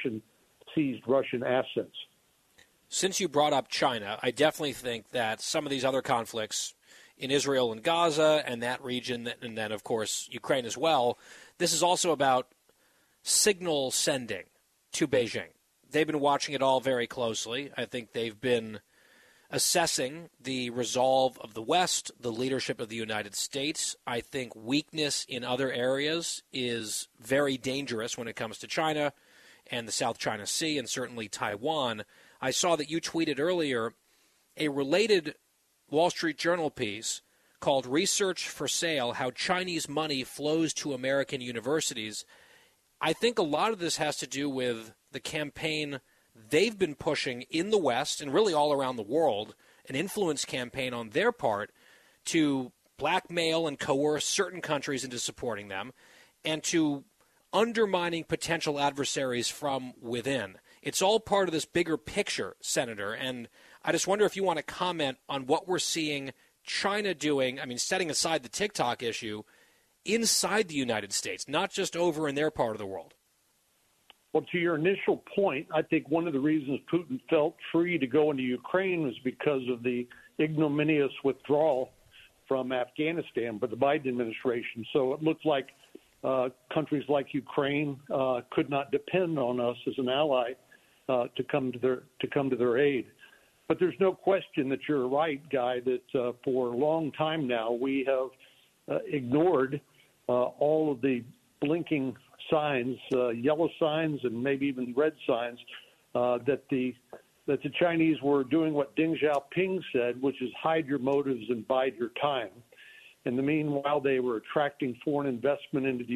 Speaker 13: seized Russian assets.
Speaker 6: Since you brought up China, I definitely think that some of these other conflicts in Israel and Gaza and that region, and then, of course, Ukraine as well, this is also about signal sending to Beijing. They've been watching it all very closely. I think they've been assessing the resolve of the West, the leadership of the United States. I think weakness in other areas is very dangerous when it comes to China and the South China Sea and certainly Taiwan. I saw that you tweeted earlier a related Wall Street Journal piece called Research for Sale, How Chinese Money Flows to American Universities. I think a lot of this has to do with the campaign they've been pushing in the West and really all around the world, an influence campaign on their part to blackmail and coerce certain countries into supporting them and to undermining potential adversaries from within. It's all part of this bigger picture, Senator, and I just wonder if you want to comment on what we're seeing China doing, setting aside the TikTok issue, inside the United States, not just over in their part of the world.
Speaker 13: Well, to your initial point, I think one of the reasons Putin felt free to go into Ukraine was because of the ignominious withdrawal from Afghanistan by the Biden administration. So it looked like countries like Ukraine could not depend on us as an ally to come to their aid. But there's no question that you're right, Guy, that for a long time now we have ignored all of the blinking signs, yellow signs and maybe even red signs, that the Chinese were doing what Deng Xiaoping said, which is hide your motives and bide your time. In the meanwhile, they were attracting foreign investment into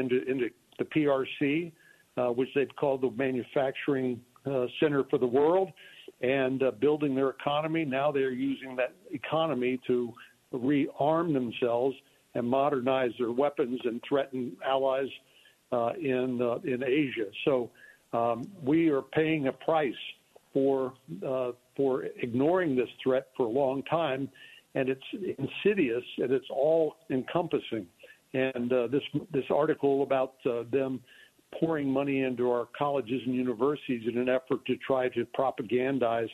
Speaker 13: the PRC, which they've called the Manufacturing Center for the World, and building their economy. Now they're using that economy to rearm themselves and modernize their weapons and threaten allies in Asia. So we are paying a price for ignoring this threat for a long time, and it's insidious and it's all encompassing. And this article about them pouring money into our colleges and universities in an effort to try to propagandize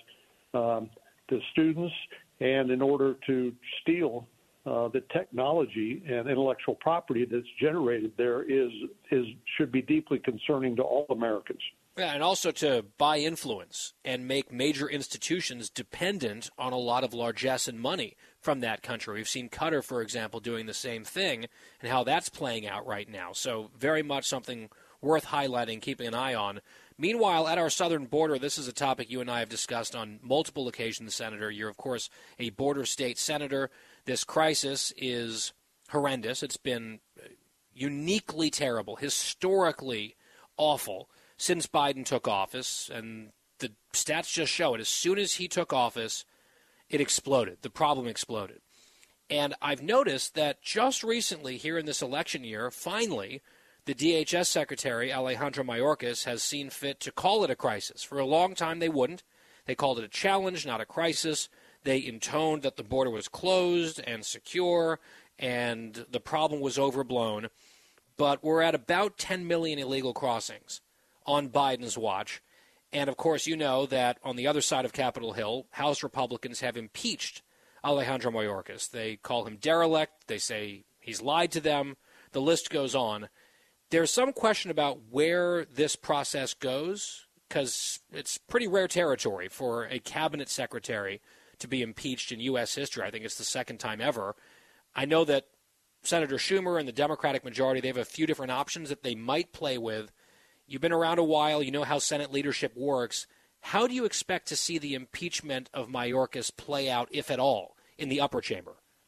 Speaker 13: the students and in order to steal the technology and intellectual property that's generated there should be deeply concerning to all Americans.
Speaker 6: Yeah, and also to buy influence and make major institutions dependent on a lot of largesse and money from that country. We've seen Qatar, for example, doing the same thing and how that's playing out right now. So very much something worth highlighting, keeping an eye on. Meanwhile, at our southern border, this is a topic you and I have discussed on multiple occasions, Senator. You're, of course, a border state senator. This crisis is horrendous. It's been uniquely terrible, historically awful since Biden took office, and the stats just show it. As soon as he took office, it exploded. The problem exploded. And I've noticed that just recently, here in this election year, finally, the DHS Secretary, Alejandro Mayorkas, has seen fit to call it a crisis. For a long time, they wouldn't. They called it a challenge, not a crisis. They intoned that the border was closed and secure, and the problem was overblown. But we're at about 10 million illegal crossings on Biden's watch. And, of course, you know that on the other side of Capitol Hill, House Republicans have impeached Alejandro Mayorkas. They call him derelict. They say he's lied to them. The list goes on. There's some question about where this process goes, because it's pretty rare territory for a cabinet secretary to be impeached in U.S. history. I think it's the second time ever. I know that Senator Schumer and the Democratic majority, they have a few different options that they might play with. You've been around a while. You know how Senate leadership works. How do you expect to see the impeachment of Mayorkas play out, if at all, in the upper chamber?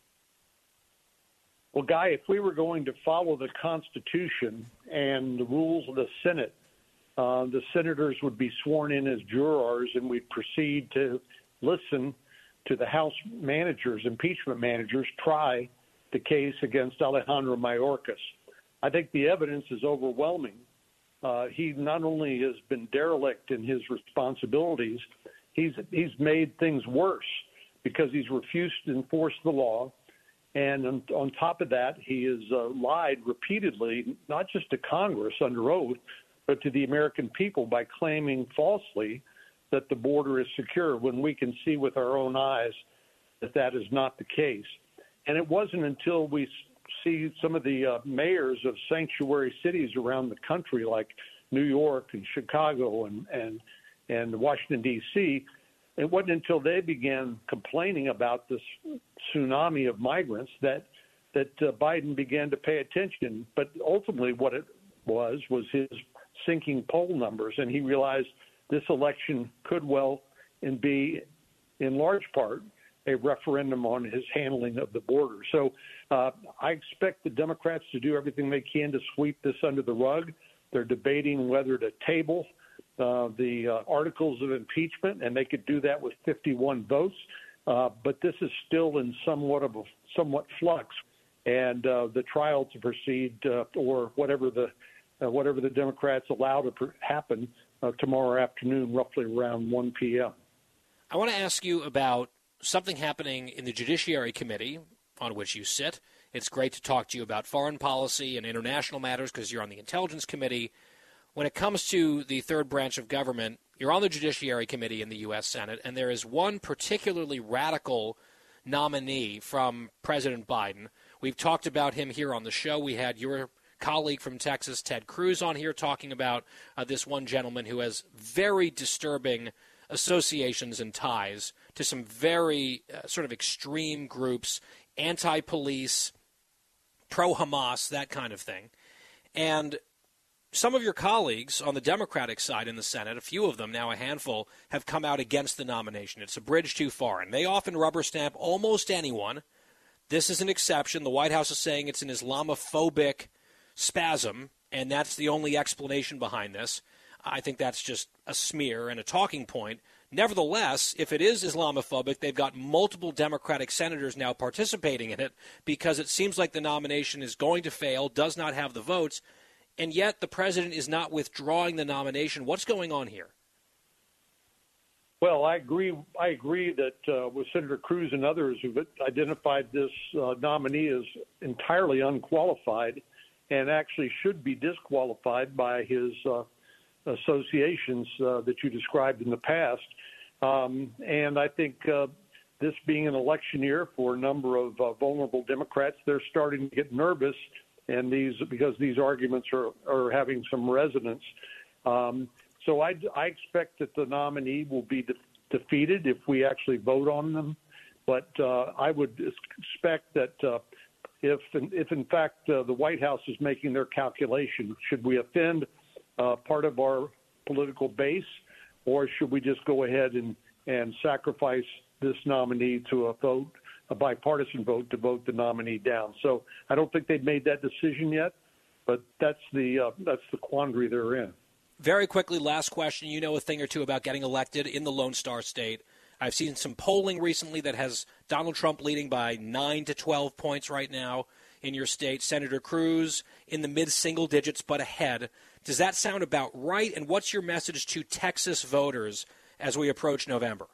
Speaker 13: Well, Guy, if we were going to follow the Constitution and the rules of the Senate, the senators would be sworn in as jurors, and we'd proceed to listen to the House managers, impeachment managers, try the case against Alejandro Mayorkas. I think the evidence is overwhelming. He not only has been derelict in his responsibilities, he's made things worse because he's refused to enforce the law. And on top of that, he has lied repeatedly, not just to Congress under oath, but to the American people by claiming falsely that the border is secure when we can see with our own eyes that that is not the case. And it wasn't until we see some of the mayors of sanctuary cities around the country, like New York and Chicago and Washington, D.C., it wasn't until they began complaining about this tsunami of migrants that Biden began to pay attention. But ultimately what it was his sinking poll numbers, and he realized this election could well and be, in large part, a referendum on his handling of the border. So I expect the Democrats to do everything they can to sweep this under the rug. They're debating whether to table the articles of impeachment, and they could do that with 51 votes. But this is still in somewhat flux, and the trial to proceed or whatever the Democrats allow to happen tomorrow afternoon, roughly around 1 p.m.
Speaker 6: I want to ask you about something happening in the Judiciary Committee on which you sit. It's great to talk to you about foreign policy and international matters because you're on the Intelligence Committee. When it comes to the third branch of government, you're on the Judiciary Committee in the U.S. Senate, and there is one particularly radical nominee from President Biden. We've talked about him here on the show. We had your colleague from Texas, Ted Cruz, on here talking about this one gentleman who has very disturbing associations and ties to some very sort of extreme groups, anti-police, pro-Hamas, that kind of thing. And some of your colleagues on the Democratic side in the Senate, a few of them, now a handful, have come out against the nomination. It's a bridge too far, and they often rubber stamp almost anyone. This is an exception. The White House is saying it's an Islamophobic spasm, and that's the only explanation behind this. I think that's just a smear and a talking point. Nevertheless, if it is Islamophobic, they've got multiple Democratic senators now participating in it because it seems like the nomination is going to fail, does not have the votes, and yet the president is not withdrawing the nomination. What's going on here?
Speaker 13: Well, I agree that with Senator Cruz and others who've identified this nominee as entirely unqualified and actually should be disqualified by his associations that you described in the past. And I think this being an election year for a number of vulnerable Democrats, they're starting to get nervous, and because these arguments are having some resonance. So I expect that the nominee will be defeated if we actually vote on them. But I would expect that if in fact the White House is making their calculation, should we offend part of our political base, or should we just go ahead and sacrifice this nominee to a bipartisan vote to vote the nominee down? So I don't think they've made that decision yet, but that's the quandary they're in.
Speaker 6: Very quickly, last question. You know a thing or two about getting elected in the Lone Star State. I've seen some polling recently that has Donald Trump leading by 9 to 12 points right now in your state. Senator Cruz in the mid-single digits but ahead. Does that sound about right? And what's your message to Texas voters as we approach November?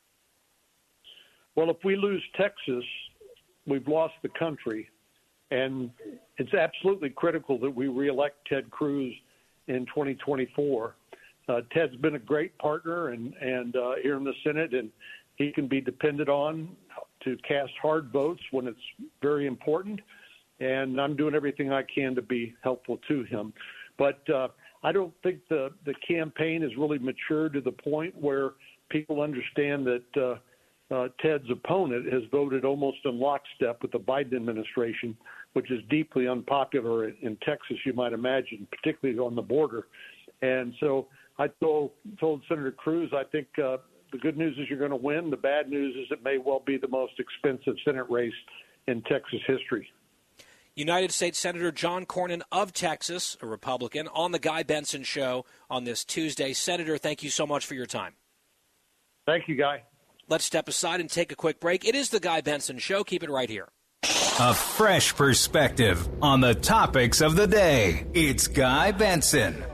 Speaker 13: Well, if we lose Texas, we've lost the country. And it's absolutely critical that we reelect Ted Cruz in 2024. Ted's been a great partner and here in the Senate, and he can be depended on to cast hard votes when it's very important. And I'm doing everything I can to be helpful to him. But I don't think the campaign has really matured to the point where people understand that Ted's opponent has voted almost in lockstep with the Biden administration, which is deeply unpopular in Texas, you might imagine, particularly on the border. And so I told Senator Cruz, I think the good news is you're going to win. The bad news is it may well be the most expensive Senate race in Texas history.
Speaker 6: United States Senator John Cornyn of Texas, a Republican, on the Guy Benson Show on this Tuesday. Senator, thank you so much for your time.
Speaker 13: Thank you, Guy.
Speaker 6: Let's step aside and take a quick break. It is the Guy Benson Show. Keep it right here.
Speaker 5: A fresh perspective on the topics of the day. It's Guy Benson.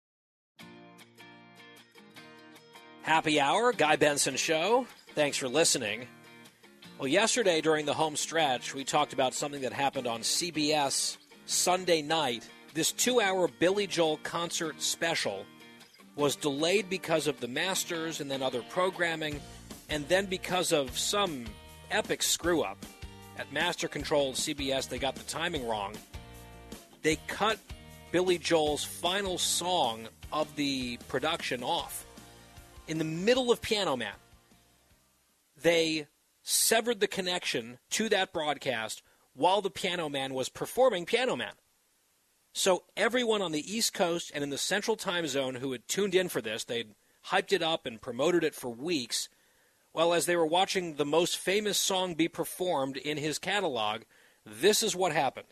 Speaker 6: Happy hour, Guy Benson Show. Thanks for listening. Well, yesterday during the home stretch, we talked about something that happened on CBS Sunday night. This 2-hour Billy Joel concert special was delayed because of the Masters and then other programming, and then because of some epic screw-up. At Master Control CBS, they got the timing wrong. They cut Billy Joel's final song of the production off. In the middle of Piano Man, they severed the connection to that broadcast while the Piano Man was performing Piano Man. So everyone on the East Coast and in the Central Time Zone who had tuned in for this, they'd hyped it up and promoted it for weeks. Well, as they were watching the most famous song be performed in his catalog, this is what happened.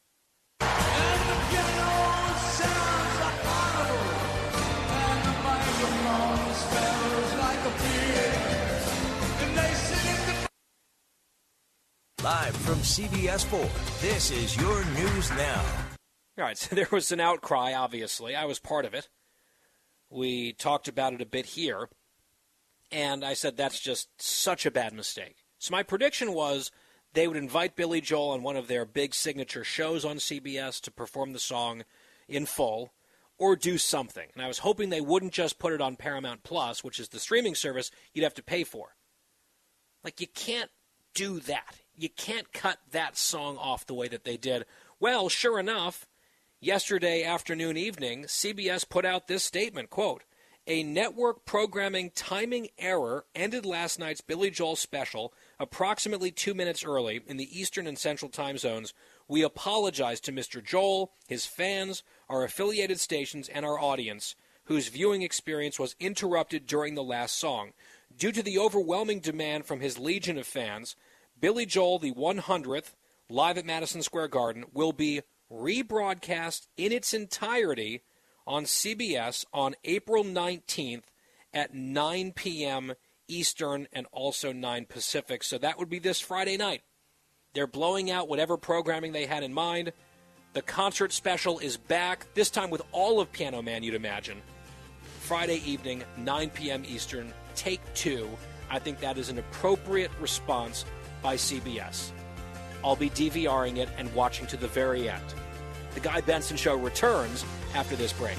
Speaker 14: Live from CBS 4, this is your News Now.
Speaker 6: All right, so there was an outcry, obviously. I was part of it. We talked about it a bit here. And I said, that's just such a bad mistake. So my prediction was they would invite Billy Joel on one of their big signature shows on CBS to perform the song in full or do something. And I was hoping they wouldn't just put it on Paramount Plus, which is the streaming service you'd have to pay for. Like, you can't do that. You can't cut that song off the way that they did. Well, sure enough, yesterday afternoon, evening, CBS put out this statement, quote, "A network programming timing error ended last night's Billy Joel special approximately 2 minutes early in the Eastern and Central time zones. We apologize to Mr. Joel, his fans, our affiliated stations, and our audience, whose viewing experience was interrupted during the last song. Due to the overwhelming demand from his legion of fans, Billy Joel, the 100th, live at Madison Square Garden, will be rebroadcast in its entirety on CBS on April 19th at 9 p.m. Eastern and also 9 Pacific. So that would be this Friday night. They're blowing out whatever programming they had in mind. The concert special is back, this time with all of Piano Man, you'd imagine. Friday evening, 9 p.m. Eastern, take 2. I think that is an appropriate response by CBS. I'll be DVRing it and watching to the very end. The Guy Benson Show returns after this break.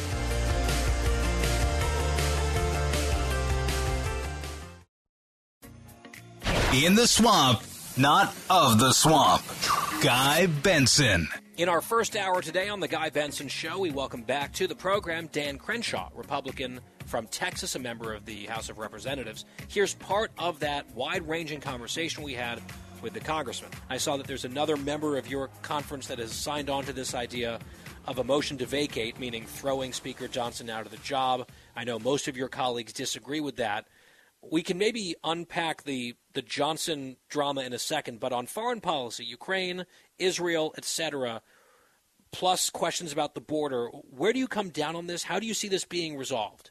Speaker 5: In the swamp, not of the swamp. Guy Benson.
Speaker 6: In our first hour today on The Guy Benson Show, we welcome back to the program Dan Crenshaw, Republican from Texas, a member of the House of Representatives. Here's part of that wide-ranging conversation we had with the congressman. I saw that there's another member of your conference that has signed on to this idea of a motion to vacate, meaning throwing Speaker Johnson out of the job. I know most of your colleagues disagree with that. We can maybe unpack the Johnson drama in a second, but on foreign policy, Ukraine, Israel, etc., plus questions about the border, where do you come down on this? How do you see this being resolved?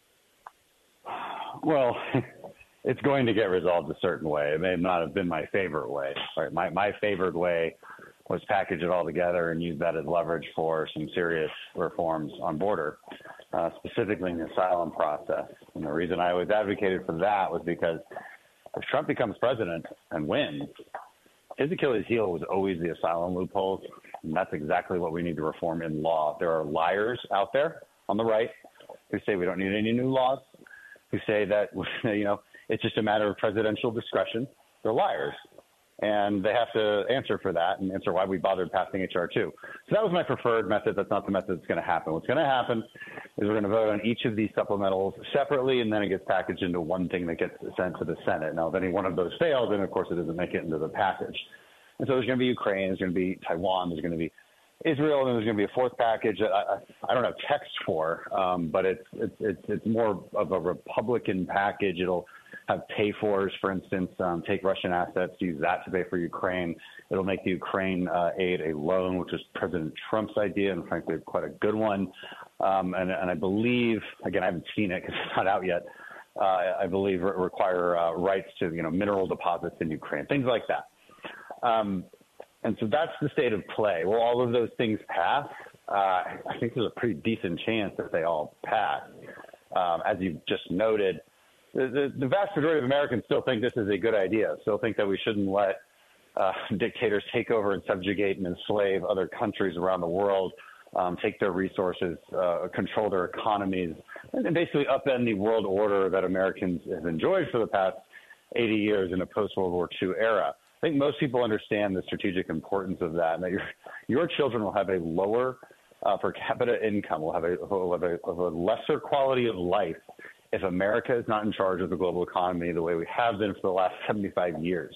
Speaker 9: Well, it's going to get resolved a certain way. It may not have been my favorite way. Right? My favorite way was package it all together and use that as leverage for some serious reforms on border, specifically in the asylum process. And the reason I always advocated for that was because if Trump becomes president and wins, his Achilles heel was always the asylum loopholes, and that's exactly what we need to reform in law. There are liars out there on the right who say we don't need any new laws, who say that, it's just a matter of presidential discretion. They're liars. And they have to answer for that and answer why we bothered passing H.R. 2. So that was my preferred method. That's not the method that's going to happen. What's going to happen is we're going to vote on each of these supplementals separately, and then it gets packaged into one thing that gets sent to the Senate. Now, if any one of those fails, then, of course, it doesn't make it into the package. And so there's going to be Ukraine, there's going to be Taiwan, there's going to be Israel, and there's going to be a fourth package that I don't have text for, but it's more of a Republican package. It'll have pay-fors, for instance, take Russian assets, use that to pay for Ukraine. It'll make the Ukraine aid a loan, which is President Trump's idea, and frankly, quite a good one. And I believe, again, I haven't seen it because it's not out yet, I believe require rights to, mineral deposits in Ukraine, things like that. And so that's the state of play. Will all of those things pass? I think there's a pretty decent chance that they all pass. As you just noted, the vast majority of Americans still think this is a good idea, still think that we shouldn't let dictators take over and subjugate and enslave other countries around the world, take their resources, control their economies, and basically upend the world order that Americans have enjoyed for the past 80 years in a post-World War II era. I think most people understand the strategic importance of that, and that your children will have a lower per capita income, will have a lesser quality of life if America is not in charge of the global economy the way we have been for the last 75 years.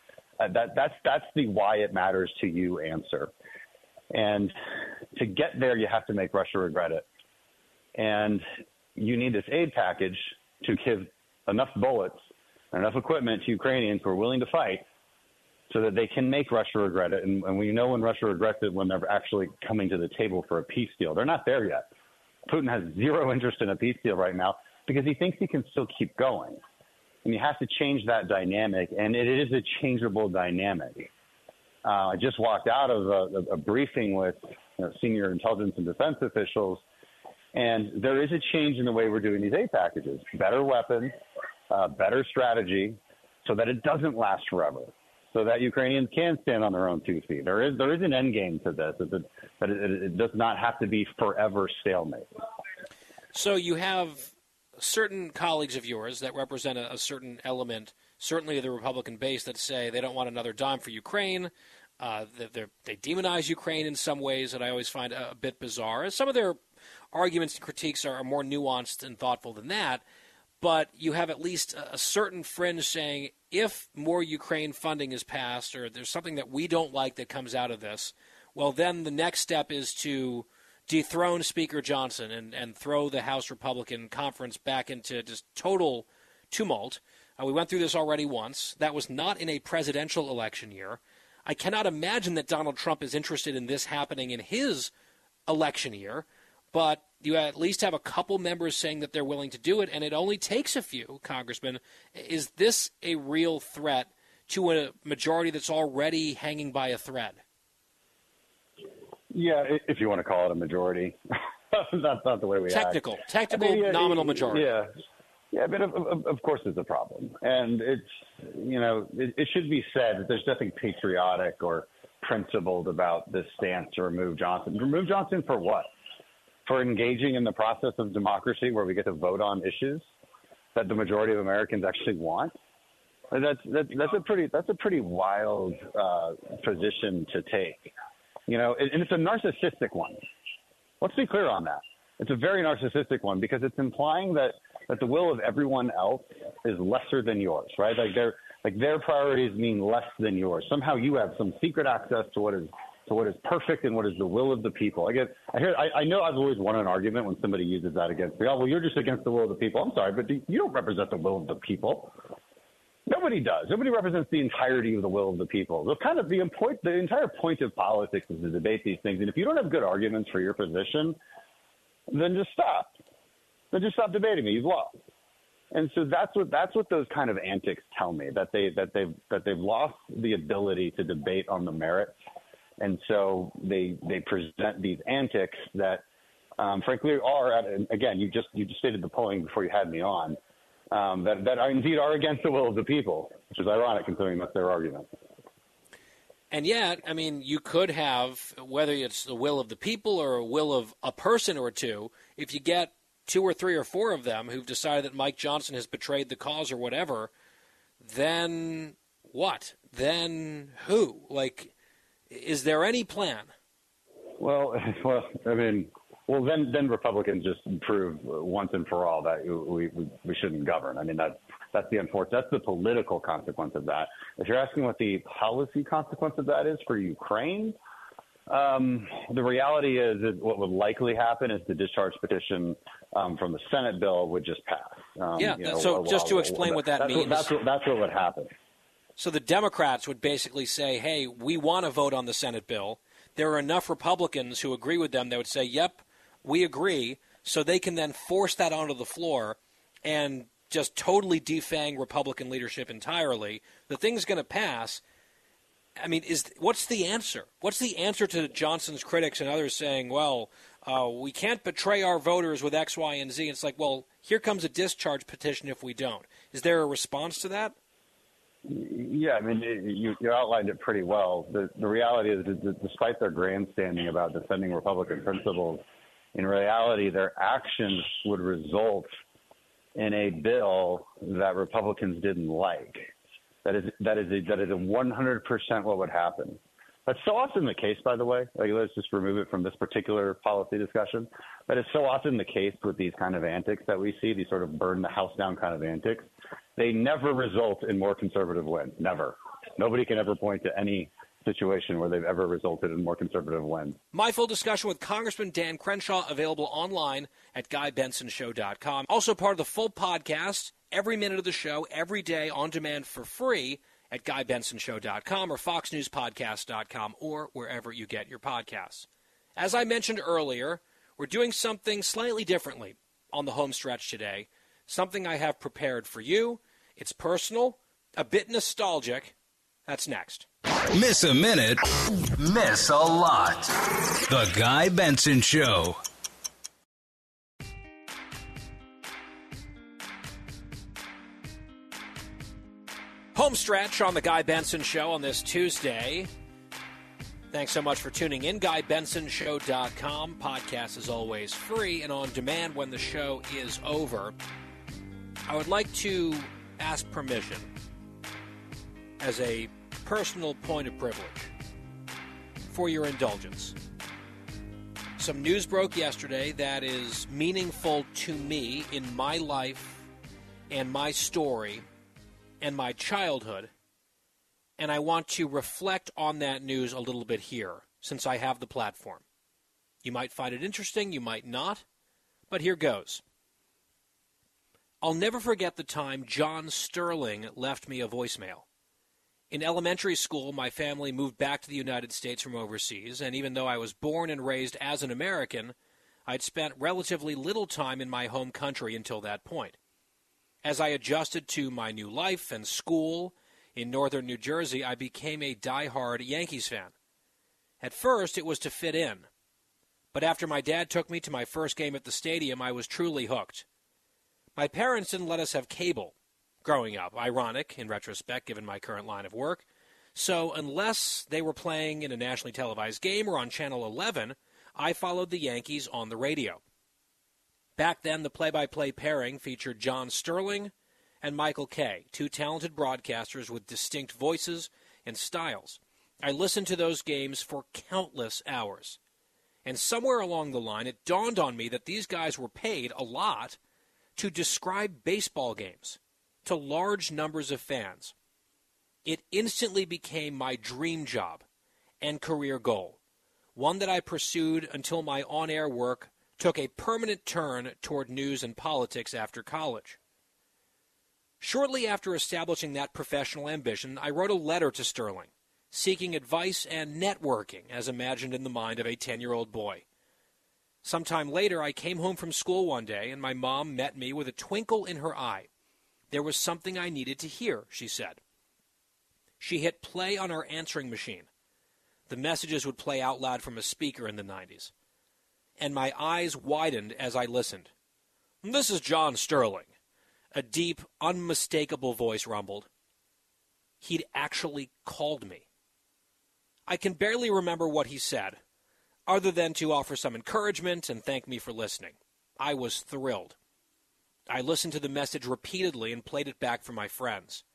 Speaker 9: That's the why it matters to you answer. And to get there, you have to make Russia regret it. And you need this aid package to give enough bullets and enough equipment to Ukrainians who are willing to fight so that they can make Russia regret it. And we know when Russia regrets it when they're actually coming to the table for a peace deal. They're not there yet. Putin has zero interest in a peace deal right now because he thinks he can still keep going. And you have to change that dynamic, and it is a changeable dynamic. I just walked out of a briefing with senior intelligence and defense officials, and there is a change in the way we're doing these aid packages. Better weapons, better strategy, so that it doesn't last forever, so that Ukrainians can stand on their own 2 feet. There is an end game to this, but it does not have to be forever stalemate.
Speaker 6: So you have certain colleagues of yours that represent a certain element, certainly the Republican base, that say they don't want another dime for Ukraine. They demonize Ukraine in some ways that I always find a bit bizarre. Some of their arguments and critiques are more nuanced and thoughtful than that. But you have at least a certain fringe saying if more Ukraine funding is passed or there's something that we don't like that comes out of this, well, then the next step is to dethrone Speaker Johnson and throw the House Republican conference back into just total tumult. We went through this already once. That was not in a presidential election year. I cannot imagine that Donald Trump is interested in this happening in his election year, but you at least have a couple members saying that they're willing to do it, and it only takes a few, Congressman. Is this a real threat to a majority that's already hanging by a thread?
Speaker 9: Yeah, if you want to call it a majority. That's not the way we act.
Speaker 6: Technical, nominal majority.
Speaker 9: Yeah, but of course it's a problem. And it should be said that there's nothing patriotic or principled about this stance to remove Johnson. Remove Johnson for what? For engaging in the process of democracy where we get to vote on issues that the majority of Americans actually want? That's a pretty wild position to take. And it's a narcissistic one. Let's be clear on that. It's a very narcissistic one because it's implying that the will of everyone else is lesser than yours, right? Like their priorities mean less than yours. Somehow you have some secret access to what is perfect and what is the will of the people. I know I've always won an argument when somebody uses that against me. Oh, well, you're just against the will of the people. I'm sorry, but you don't represent the will of the people. Nobody does. Nobody represents the entirety of the will of the people. The entire point of politics is to debate these things. And if you don't have good arguments for your position, then just stop. Then just stop debating me. You've lost. And so that's what those kind of antics tell me, that they've lost the ability to debate on the merits. And so they present these antics that, frankly, again, you just stated the polling before you had me on. That indeed are against the will of the people, which is ironic considering that's their argument.
Speaker 6: And yet, I mean, you could have, whether it's the will of the people or a will of a person or two, if you get 2 or 3 or 4 of them who've decided that Mike Johnson has betrayed the cause or whatever, then what? Then who? Is there any plan? Then Republicans just prove once and for all that we shouldn't govern. I mean, that's the unfortunate. That's the political consequence of that. If you're asking what the policy consequence of that is for Ukraine, the reality is that what would likely happen is the discharge petition from the Senate bill would just pass. Just to explain what that means.
Speaker 9: That's what would happen.
Speaker 6: So the Democrats would basically say, hey, we want to vote on the Senate bill. There are enough Republicans who agree with them that would say, yep, we agree, so they can then force that onto the floor and just totally defang Republican leadership entirely. The thing's going to pass. I mean, what's the answer? What's the answer to Johnson's critics and others saying, well, we can't betray our voters with X, Y, and Z? It's like, well, here comes a discharge petition if we don't. Is there a response to that?
Speaker 9: Yeah, I mean, you outlined it pretty well. The reality is that despite their grandstanding about defending Republican principles, in reality, their actions would result in a bill that Republicans didn't like. That is a 100% what would happen. That's so often the case, by the way. Like, let's just remove it from this particular policy discussion. But it's so often the case with these kind of antics that we see, these sort of burn the house down kind of antics. They never result in more conservative wins. Never. Nobody can ever point to any situation where they've ever resulted in more conservative wins.
Speaker 6: My full discussion with Congressman Dan Crenshaw, available online at GuyBensonShow.com. Also part of the full podcast, every minute of the show, every day on demand for free at GuyBensonShow.com or FoxNewsPodcast.com or wherever you get your podcasts. As I mentioned earlier, we're doing something slightly differently on the home stretch today, something I have prepared for you. It's personal, a bit nostalgic. That's next.
Speaker 5: Miss a minute, miss a lot. The Guy Benson Show.
Speaker 6: Home stretch on the Guy Benson Show on this Tuesday. Thanks so much for tuning in. GuyBensonShow.com. Podcast is always free and on demand when the show is over. I would like to ask permission as a personal point of privilege for your indulgence. Some news broke yesterday that is meaningful to me in my life and my story and my childhood, and I want to reflect on that news a little bit here, since I have the platform. You might find it interesting, you might not, but here goes. I'll never forget the time John Sterling left me a voicemail. In elementary school, my family moved back to the United States from overseas, and even though I was born and raised as an American, I'd spent relatively little time in my home country until that point. As I adjusted to my new life and school in northern New Jersey, I became a diehard Yankees fan. At first, it was to fit in. But after my dad took me to my first game at the stadium, I was truly hooked. My parents didn't let us have cable growing up. Ironic, in retrospect, given my current line of work. So unless they were playing in a nationally televised game or on Channel 11, I followed the Yankees on the radio. Back then, the play-by-play pairing featured John Sterling and Michael Kay, two talented broadcasters with distinct voices and styles. I listened to those games for countless hours. And somewhere along the line, it dawned on me that these guys were paid a lot to describe baseball games to large numbers of fans. It instantly became my dream job and career goal, one that I pursued until my on-air work took a permanent turn toward news and politics after college. Shortly after establishing that professional ambition, I wrote a letter to Sterling, seeking advice and networking as imagined in the mind of a 10-year-old boy. Sometime later, I came home from school one day, and my mom met me with a twinkle in her eye. There was something I needed to hear, she said. She hit play on our answering machine. The messages would play out loud from a speaker in the 90s. And my eyes widened as I listened. "This is John Sterling," a deep, unmistakable voice rumbled. He'd actually called me. I can barely remember what he said, other than to offer some encouragement and thank me for listening. I was thrilled. I listened to the message repeatedly and played it back for my friends.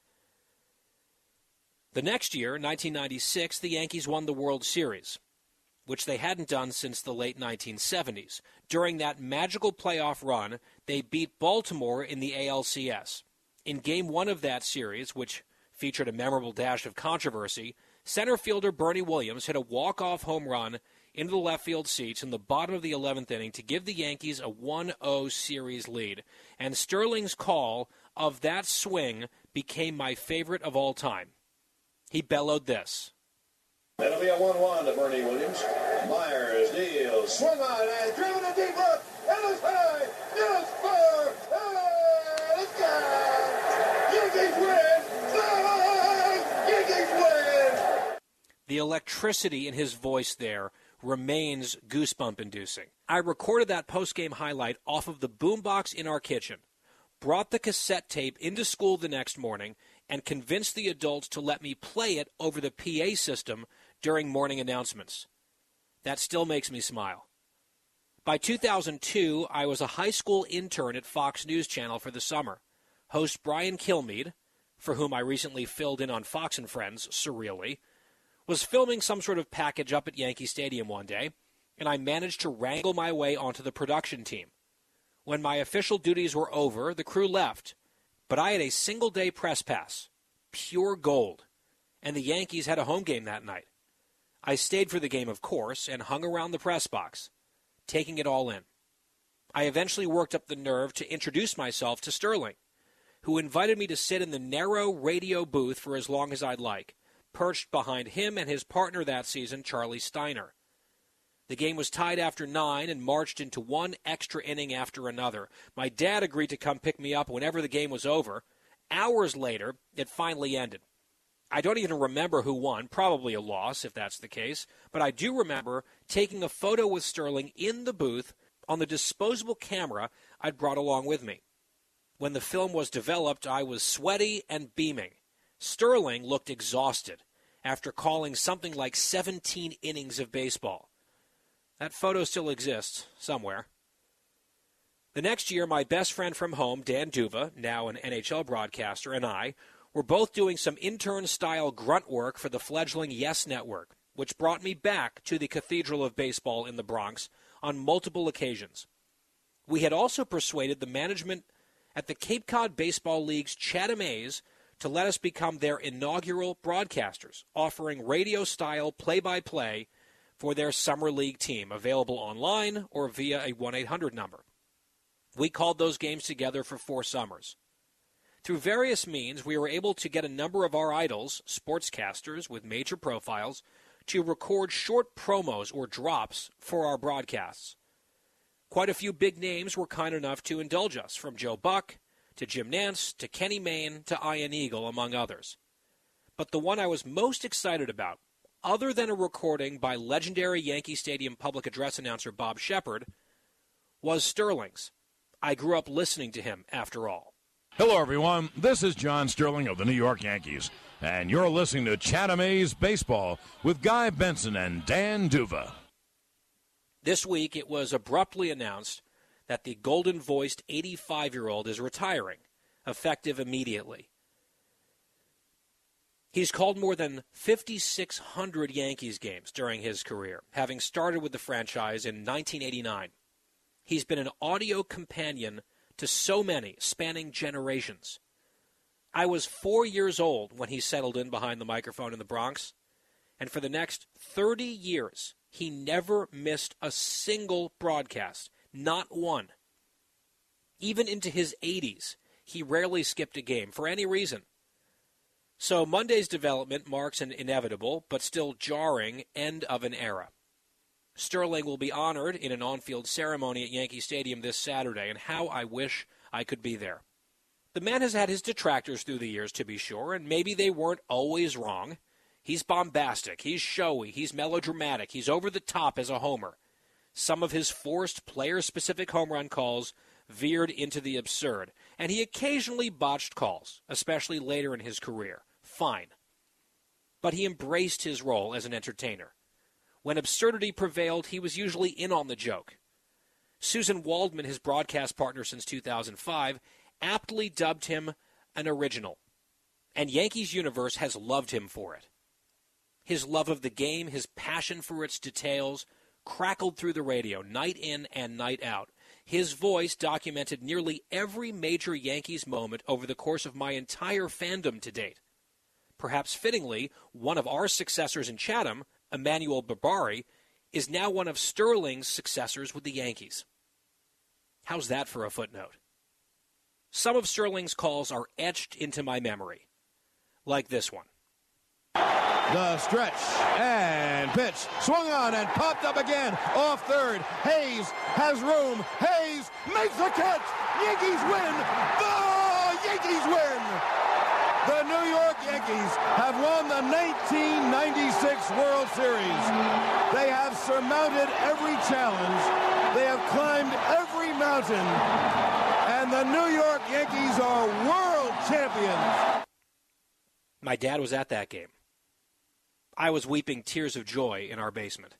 Speaker 6: The next year, 1996, the Yankees won the World Series, which they hadn't done since the late 1970s. During that magical playoff run, they beat Baltimore in the ALCS. In Game 1 of that series, which featured a memorable dash of controversy, center fielder Bernie Williams hit a walk-off home run into the left field seats in the bottom of the 11th inning to give the Yankees a 1-0 series lead. And Sterling's call of that swing became my favorite of all time. He bellowed this.
Speaker 15: That'll be a 1-1 to Bernie Williams. Myers deals. Swung on and driven a deep left. And it's high. And it's far. And it's gone. Yankees win. Yankees win.
Speaker 6: electricity in his voice there remains goosebump-inducing. I recorded that post-game highlight off of the boombox in our kitchen, brought the cassette tape into school the next morning, and convinced the adults to let me play it over the PA system during morning announcements. That still makes me smile. By 2002, I was a high school intern at Fox News Channel for the summer. Host Brian Kilmeade, for whom I recently filled in on Fox and Friends, surreally, was filming some sort of package up at Yankee Stadium one day, and I managed to wrangle my way onto the production team. When my official duties were over, the crew left, but I had a single-day press pass, pure gold, and the Yankees had a home game that night. I stayed for the game, of course, and hung around the press box, taking it all in. I eventually worked up the nerve to introduce myself to Sterling, who invited me to sit in the narrow radio booth for as long as I'd like, perched behind him and his partner that season, Charlie Steiner. The game was tied after 9 and marched into one extra inning after another. My dad agreed to come pick me up whenever the game was over. Hours later, it finally ended. I don't even remember who won, probably a loss if that's the case, but I do remember taking a photo with Sterling in the booth on the disposable camera I'd brought along with me. When the film was developed, I was sweaty and beaming. Sterling looked exhausted after calling something like 17 innings of baseball. That photo still exists somewhere. The next year, my best friend from home, Dan Duva, now an NHL broadcaster, and I were both doing some intern-style grunt work for the fledgling Yes Network, which brought me back to the Cathedral of Baseball in the Bronx on multiple occasions. We had also persuaded the management at the Cape Cod Baseball League's Chatham A's to let us become their inaugural broadcasters, offering radio-style play-by-play for their summer league team, available online or via a 1-800 number. We called those games together for 4 summers. Through various means, we were able to get a number of our idols, sportscasters with major profiles, to record short promos or drops for our broadcasts. Quite a few big names were kind enough to indulge us, from Joe Buck to Jim Nantz to Kenny Mayne to Ian Eagle, among others. But the one I was most excited about, other than a recording by legendary Yankee Stadium public address announcer Bob Shepard, was Sterling's. I grew up listening to him, after all.
Speaker 16: Hello, everyone. This is John Sterling of the New York Yankees, and you're listening to Chatham A's Baseball with Guy Benson and Dan Duva.
Speaker 6: This week, it was abruptly announced that the golden-voiced 85-year-old is retiring, effective immediately. He's called more than 5,600 Yankees games during his career, having started with the franchise in 1989. He's been an audio companion to so many, spanning generations. I was 4 years old when he settled in behind the microphone in the Bronx, and for the next 30 years, he never missed a single broadcast, not one. Even into his 80s, he rarely skipped a game for any reason. So Monday's development marks an inevitable, but still jarring, end of an era. Sterling will be honored in an on-field ceremony at Yankee Stadium this Saturday, and how I wish I could be there. The man has had his detractors through the years, to be sure, and maybe they weren't always wrong. He's bombastic, he's showy, he's melodramatic, he's over the top as a homer. Some of his forced player-specific home run calls veered into the absurd, and he occasionally botched calls, especially later in his career. Fine. But he embraced his role as an entertainer. When absurdity prevailed, he was usually in on the joke. Susan Waldman, his broadcast partner since 2005, aptly dubbed him an original, and Yankees Universe has loved him for it. His love of the game, his passion for its details, crackled through the radio night in and night out. His voice documented nearly every major Yankees moment over the course of my entire fandom to date. Perhaps fittingly, one of our successors in Chatham, Emmanuel Barbari, is now one of Sterling's successors with the Yankees. How's that for a footnote? Some of Sterling's calls are etched into my memory, like this one.
Speaker 16: The stretch and pitch. Swung on and popped up again. Off third. Hayes has room. Hayes makes the catch. Yankees win. The Yankees win. The New York Yankees have won the 1996 World Series. They have surmounted every challenge. They have climbed every mountain. And the New York Yankees are world champions.
Speaker 6: My dad was at that game. I was weeping tears of joy in our basement.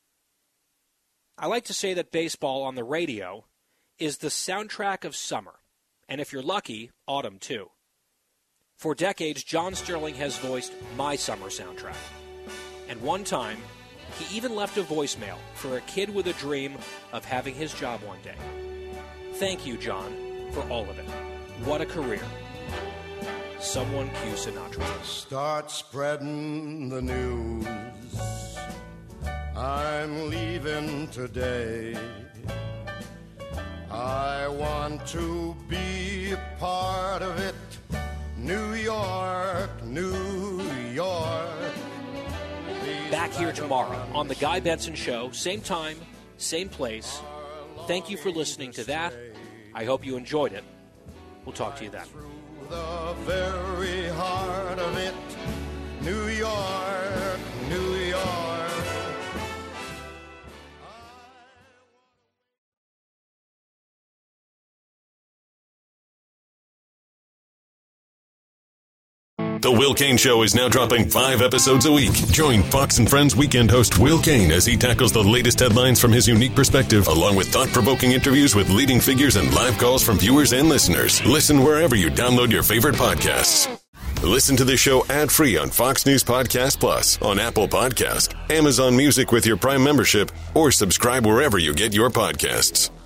Speaker 6: I like to say that baseball on the radio is the soundtrack of summer, and if you're lucky, autumn too. For decades, John Sterling has voiced my summer soundtrack. And one time, he even left a voicemail for a kid with a dream of having his job one day. Thank you, John, for all of it. What a career. Someone cue Sinatra.
Speaker 17: Start spreading the news. I'm leaving today. I want to be a part of it. New York, New York.
Speaker 6: Back here tomorrow on The Guy Benson Show. Same time, same place. Thank you for listening to that. I hope you enjoyed it. We'll talk to you then.
Speaker 17: The very heart of it. New York, New York.
Speaker 8: The Will Cain Show is now dropping 5 episodes a week. Join Fox and Friends weekend host Will Cain as he tackles the latest headlines from his unique perspective, along with thought-provoking interviews with leading figures and live calls from viewers and listeners. Listen wherever you download your favorite podcasts. Listen to the show ad-free on Fox News Podcast Plus, on Apple Podcast, Amazon Music with your Prime membership, or subscribe wherever you get your podcasts.